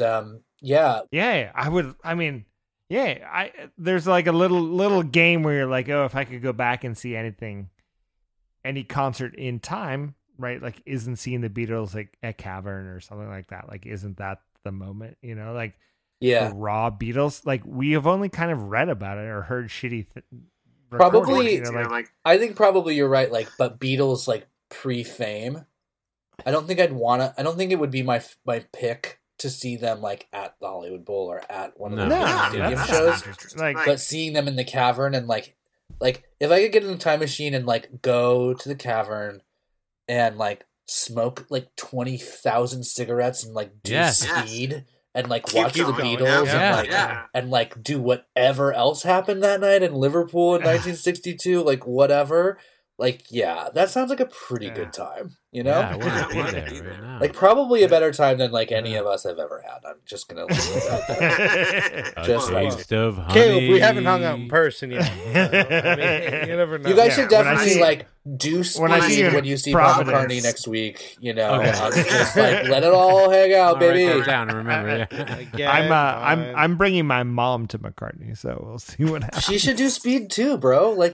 there's like a little game where you're like, oh, if I could go back and see any concert in time, right? Like, isn't seeing the Beatles like at Cavern or something like that? Like, isn't that the moment? You know, like the raw Beatles. Like, we have only kind of read about it or heard shitty. Probably, you know, like, I think probably you're right. Like, but Beatles like pre-fame. I don't think I'd wanna. I don't think it would be my pick to see them like at the Hollywood Bowl or at one of the stadium shows. But seeing them in the Cavern and like if I could get in a time machine and like go to the Cavern and like smoke like 20,000 cigarettes and like do speed and like watch the Beatles and like do whatever else happened that night in Liverpool in 1962, like whatever. Like, yeah, that sounds like a pretty good time, you know? Yeah, I want to be there right now. Like, probably a better time than, like, any of us have ever had. I'm just going to leave it at that. Just taste of honey. Caleb, we haven't hung out in person yet. I mean, you never know. You guys should definitely, like, do speed when you see Paul McCartney next week, you know? Just, like, let it all hang out, baby. Write that down and remember, I'm bringing my mom to McCartney, so we'll see what happens. She should do speed, too, bro. Like...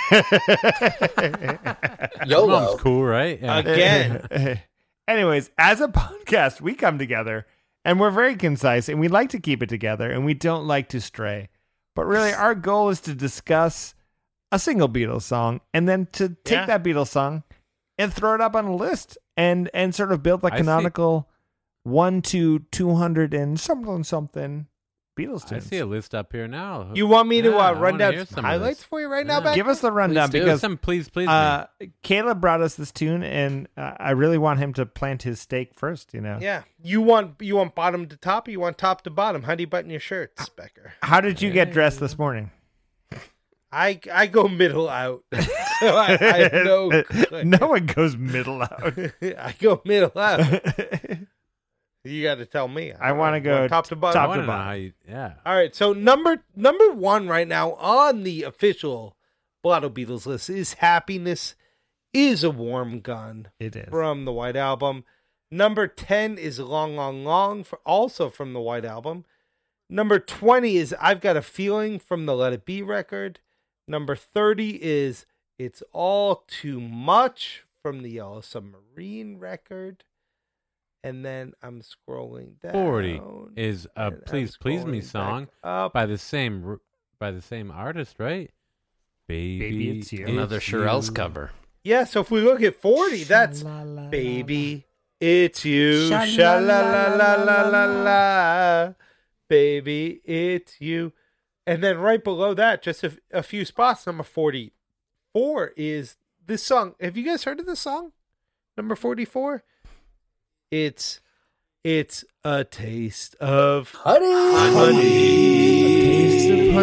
YOLO. Mom's cool, right? Yeah. Again. Anyways, as a podcast, we come together and we're very concise and we like to keep it together and we don't like to stray. But really, our goal is to discuss a single Beatles song and then to take that Beatles song and throw it up on a list and sort of build a canonical 1 to 200 and something Beatles tunes. I see a list up here now. You want me to run down some highlights for you right now, Beck? Give us the rundown because please. Caleb brought us this tune, and I really want him to plant his stake first. You know. Yeah. You want bottom to top, or you want top to bottom? How do you button your shirts, Becker? How did you get dressed this morning? I go middle out. So I have no. No one goes middle out. I go middle out. You got to tell me. I want to go top to bottom. Top to bottom. All right. So number 1 right now on the official Blotto Beatles list is "Happiness Is a Warm Gun." It is from the White Album. Number 10 is "Long, Long, Long," also from the White Album. Number 20 is "I've Got a Feeling" from the Let It Be record. Number 30 is "It's All Too Much" from the Yellow Submarine record. And then I'm scrolling down. 40 is a "Please Please Me" song by the same artist, right? Baby It's You. Another Shirelles cover. Yeah, so if we look at 40, that's "Baby It's You." Sha-la-la-la-la-la-la. Baby It's You. And then right below that, just a few spots, number 44 is this song. Have you guys heard of this song? Number 44? It's a taste of honey. A taste of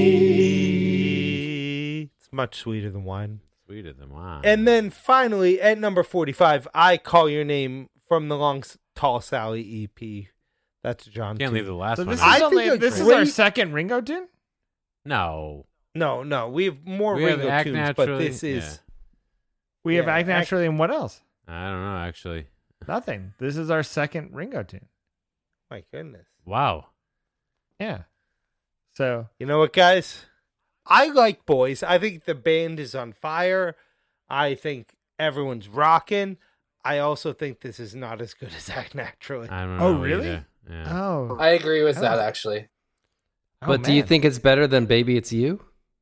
honey. It's much sweeter than wine. Sweeter than wine. And then finally, at number 45, "I Call Your Name" from the Long Tall Sally EP. That's John. Can't leave the last one. This out. is our second Ringo tune? No. No. We have more Ringo tunes, but this is... We have Act Naturally and what else? I don't know, actually. Nothing. This is our second Ringo tune. My goodness. Wow. Yeah. So... You know what, guys? I like Boys. I think the band is on fire. I think everyone's rocking. I also think this is not as good as Act Naturally. I don't know. Oh, really? Either. Yeah. Oh. I agree with that, actually. But do you think it's better than "Baby It's You"?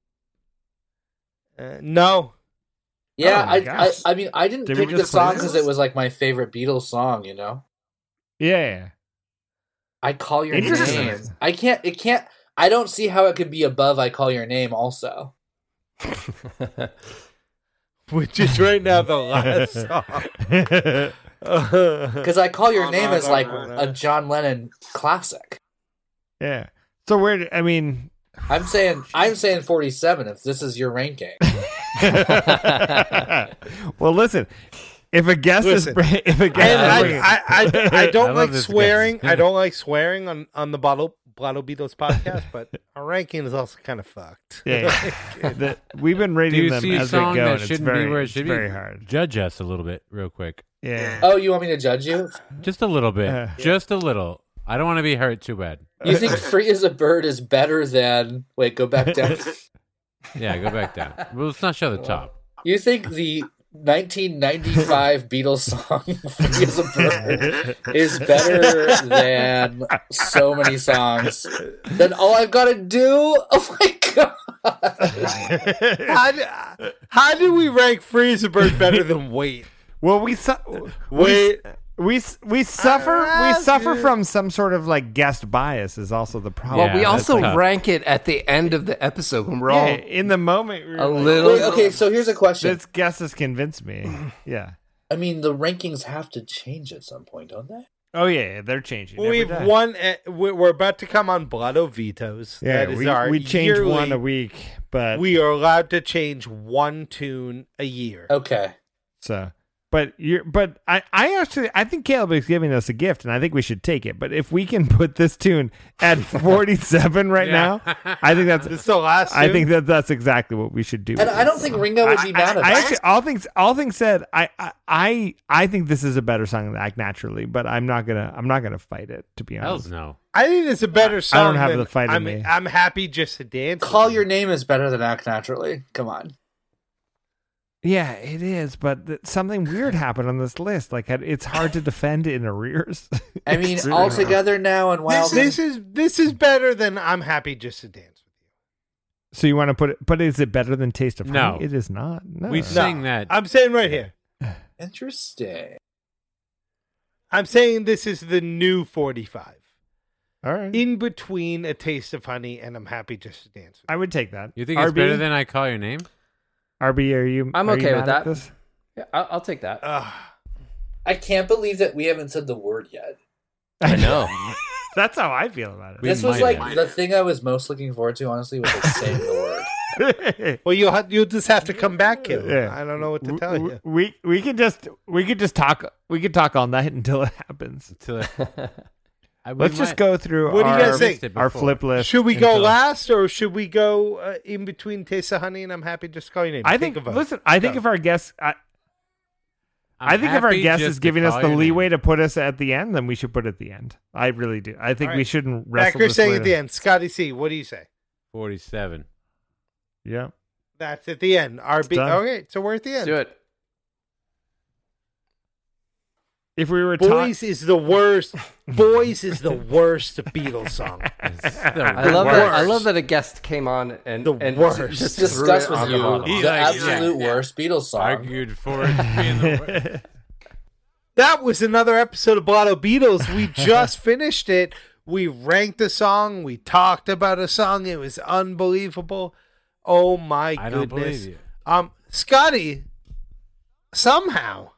No. Yeah, I mean, I didn't pick the song because it was like my favorite Beatles song, you know? Yeah. I Call Your Name. I don't see how it could be above "I Call Your Name" also. Which is right now the last song. Because I Call Your Oh, Name no, is no, like no, no. a John Lennon classic. Yeah. So where? I mean, I'm saying 47 if this is your ranking. well, listen. If a guest Listen, if a guest, And I I don't love like this swearing. guy. I don't like swearing on the Blotto Beatles podcast, but our ranking is also kind of fucked. yeah, we've been Do rating you them see a as they song go, that and it's shouldn't very, be where it it's should be? very hard. Judge us a little bit, real quick. Yeah. Oh, you want me to judge you? Just a little bit. Just a little. I don't want to be hurt too bad. You think Free as a Bird is better than... Wait, go back down. Yeah, go back down. Well, let's not show the top. You think the 1995 Beatles song Free as a Bird is better than so many songs? Then All I've Got to Do? Oh my God. How do we rank Free as a Bird better than Wait? Well, Wait. we suffer from some sort of like guest bias is also the problem. Well, Yeah, we that's also tough. rank it at the end of the episode when we're Yeah, all in the moment, we were a like, little. Wait, okay, so here's a question. This guest has convinced me. Yeah. I mean, the rankings have to change at some point, don't they? Oh yeah, they're changing. every We've day. won. We're about to come on Blotto Vetoes. Yeah, that is our we change yearly, one a week, but We are allowed to change one tune a year. Okay. so. But I actually think Caleb is giving us a gift, and I think we should take it. But if we can put this tune at 47 right now, I think This is the last. I tune? think that's exactly what we should do. And I don't think Ringo would be mad at I that. actually, all things said, I think this is a better song than Act Naturally, but I'm not gonna fight it, to be Hells honest. no. I think it's a better song. have than the fight in me. I'm happy just to dance. Call with Your you. Name is better than Act Naturally. Come on. Yeah, it is, but something weird happened on this list. Like it's hard to defend in arrears. I mean, It's really All hard. Together Now and Wild. This is better than I'm happy just to dance with you. So you want to put it? But is it better than Taste of No. Honey? It is not. No. We sing that. I'm saying right here. Interesting. I'm saying this is the new 45. All right. In between A Taste of Honey and I'm happy just to dance with I would take that. You think it's RB? better than I Call Your Name? RB, are you? I'm are you okay mad with at that. this? Yeah, I'll take that. you. I can't believe that we haven't said the word yet. I know. That's how I feel about We This was might like have. the thing I was most looking forward to, honestly, was like saying the word. it. Well, you'll just have to come back, kid. Yeah. I don't know what to tell you. We could just talk. We could talk all night until it happens. Until Let's just go through What do you our, guys think? our flip list. Should we go until- last or should we go in between Taste of Honey and I'm happy just to call your name? I think. Take a vote. Listen, I think Go. if our guest, I think if our guest is giving us the leeway to put us at the end, then we should put it at the end. I really do. I think All we right. shouldn't wrestle. Backer this saying way at the end. Scotty C, what do you say? 47. Yeah. That's at the end. RB. done. Okay, so we're at the Let's end. do it. If we were talking, Boys is the worst. Boys is the worst Beatles song. I love that. I love that a guest came on and The and worst. just Discuss threw it with on the you bottom. He the like- absolute yeah. worst Beatles song. Argued for it being the worst. That was another episode of Blotto Beatles. We just finished it. We ranked a song. We talked about a song. It was unbelievable. Oh my I goodness. don't believe you. Scotty, somehow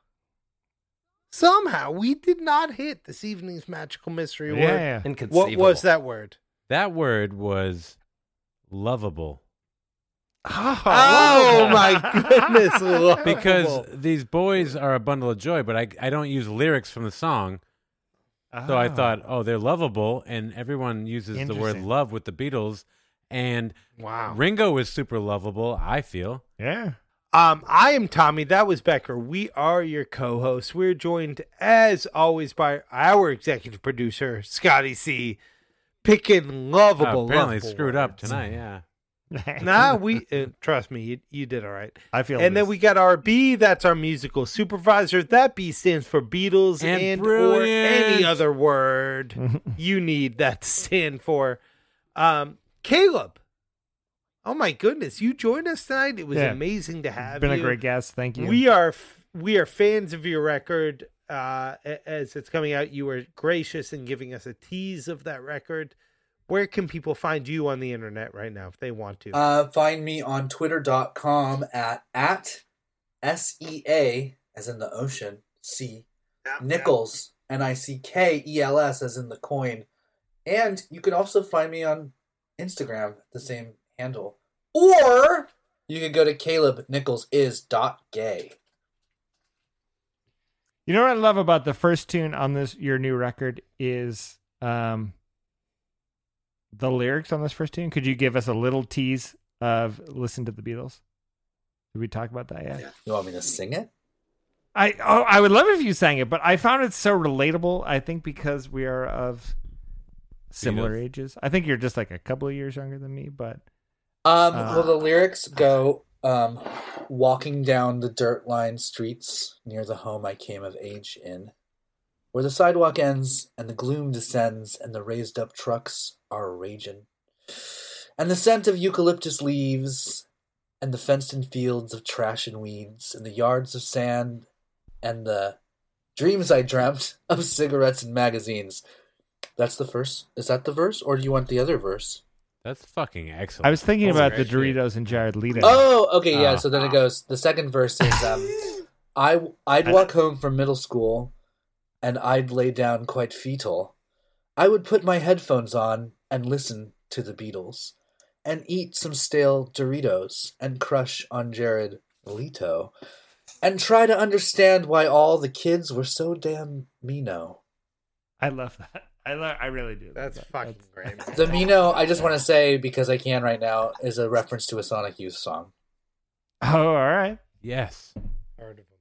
we did not hit this evening's magical mystery word. yeah. Inconceivable. What was that word? That word was lovable. Oh my goodness. lovable. Because these boys are a bundle of joy, but I don't use lyrics from the song. So I thought, oh, they're lovable, and everyone uses the word Interesting. love with the Beatles. And wow. Ringo is super lovable, I feel. Yeah. I am Tommy. That was Becker. We are your co-hosts. We're joined, as always, by our executive producer, Scotty C. Picking lovable, Apparently lovable screwed words. up tonight, yeah. Nah, we trust me, you did all right. I feel. And then this. we got our B. That's our musical supervisor. That B stands for Beatles And and or brilliant. any other word you need that to stand for. Caleb. Oh my goodness, you joined us tonight. It was Yeah. amazing to have been you. a great guest. Thank you. We are fans of your record. As it's coming out, you were gracious in giving us a tease of that record. Where can people find you on the internet right now if they want to? Find me on twitter.com at SEA, as in the ocean, C, Nickels, Nickels, as in the coin. And you can also find me on Instagram, the same handle. Or you can go to calebnickelsis.gay. You know what I love about the first tune on your new record is the lyrics on this first tune. Could you give us a little tease of Listen to the Beatles? Did we talk about that yet? You want me to sing it? I would love it if you sang it, but I found it so relatable. I think because we are of similar ages. I think you're just like a couple of years younger than me, but well, the lyrics go, walking down the dirt-lined streets near the home I came of age in, where the sidewalk ends and the gloom descends and the raised-up trucks are raging, and the scent of eucalyptus leaves and the fenced-in fields of trash and weeds and the yards of sand and the dreams I dreamt of cigarettes and magazines. That's the first. Is that the verse, or do you want the other verse? That's fucking excellent. I was thinking about the Doritos and Jared Leto. Oh, okay, yeah. So then it goes. The second verse is, I'd walk home from middle school, and I'd lay down quite fetal. I would put my headphones on and listen to the Beatles, and eat some stale Doritos, and crush on Jared Leto, and try to understand why all the kids were so damn meano. I love that. I really do. That's fucking great. The meano, I just want to say, because I can right now, is a reference to a Sonic Youth song. Oh, all right. Yes. Heard of him.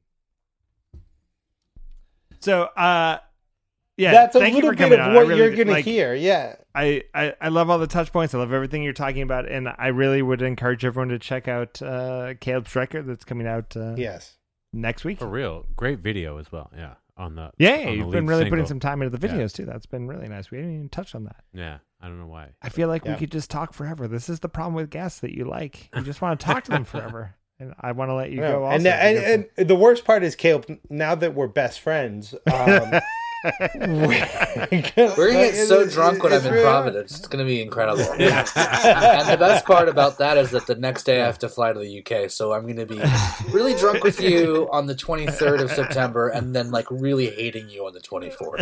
So, yeah, that's a thank you little for bit coming of on. what I you're really, going to hear. Yeah. I love all the touch points. I love everything you're talking about. And I really would encourage everyone to check out Caleb's record that's coming out next week. For real. Great video as well. Yeah. On the you've been really single. putting some time into the videos too. That's been really nice. We didn't even touch on that. Yeah, I don't know why. I feel like we could just talk forever. This is the problem with guests that you like. You just want to talk to them forever. And I want to let you go also. And the worst part is, Caleb, now that we're best friends, we're gonna get so drunk when I'm in Providence. It's gonna be incredible. And the best part about that is that the next day I have to fly to the UK, so I'm gonna be really drunk with you on the 23rd of September, and then like really hating you on the 24th.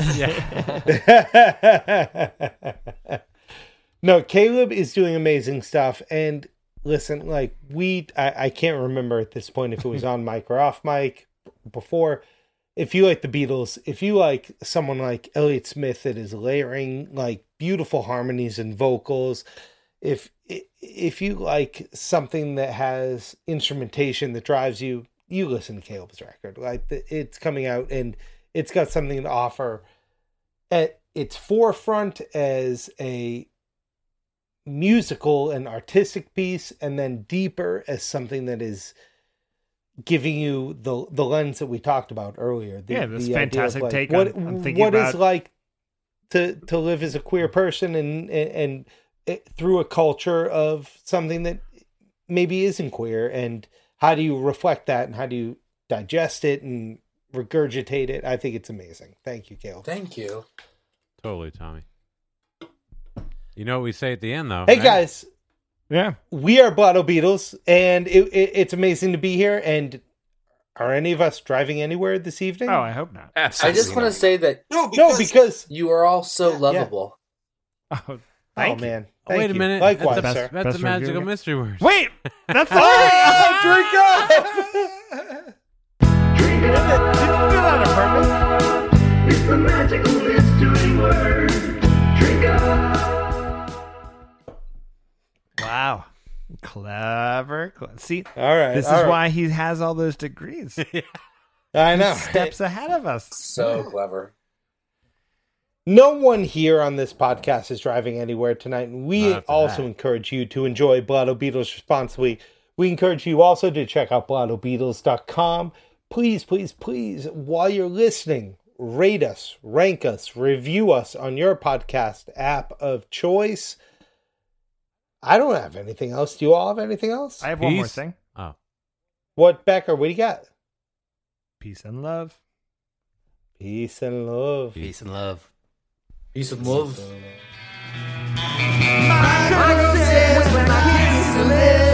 No, Caleb is doing amazing stuff, and listen, like I can't remember at this point if it was on mic or off mic before. If you like the Beatles, if you like someone like Elliott Smith that is layering like beautiful harmonies and vocals, if you like something that has instrumentation that drives you, you listen to Caleb's record. Like it's coming out and it's got something to offer at its forefront as a musical and artistic piece, and then deeper as something that is giving you the lens that we talked about earlier. This fantastic like, take what, on what is like to live as a queer person and through a culture of something that maybe isn't queer, and how do you reflect that and how do you digest it and regurgitate it? I think it's amazing. Thank you, Caleb. Thank you. Totally, Tommy. You know what we say at the end, though. Hey, right? guys. Yeah. We are Blotto Beatles, and it's amazing to be here. And are any of us driving anywhere this evening? Oh, I hope not. I Absolutely. just want to say that No, because you are all so lovable. Oh, thank you. man. Oh, wait Thank a you. minute. Likewise, that's sir. That's Best a magical review. mystery word. Wait, that's the Drink up! Did you do that on purpose? It's the magical mystery word. Drink up. Wow. Clever. See, All right. this is why he has all those degrees. I know. Steps ahead of us. So clever. No one here on this podcast is driving anywhere tonight, and we Not after also that. encourage you to enjoy Blotto Beatles responsibly. We encourage you also to check out blottobeatles.com. Please, please, please, while you're listening, rate us, rank us, review us on your podcast app of choice. I don't have anything else. Do you all have anything else? I have one more Peace. thing. Oh. What, Becker? What do you got? Peace and love. Peace and love. Peace and love. Peace and love. My girl says when I kiss her lips.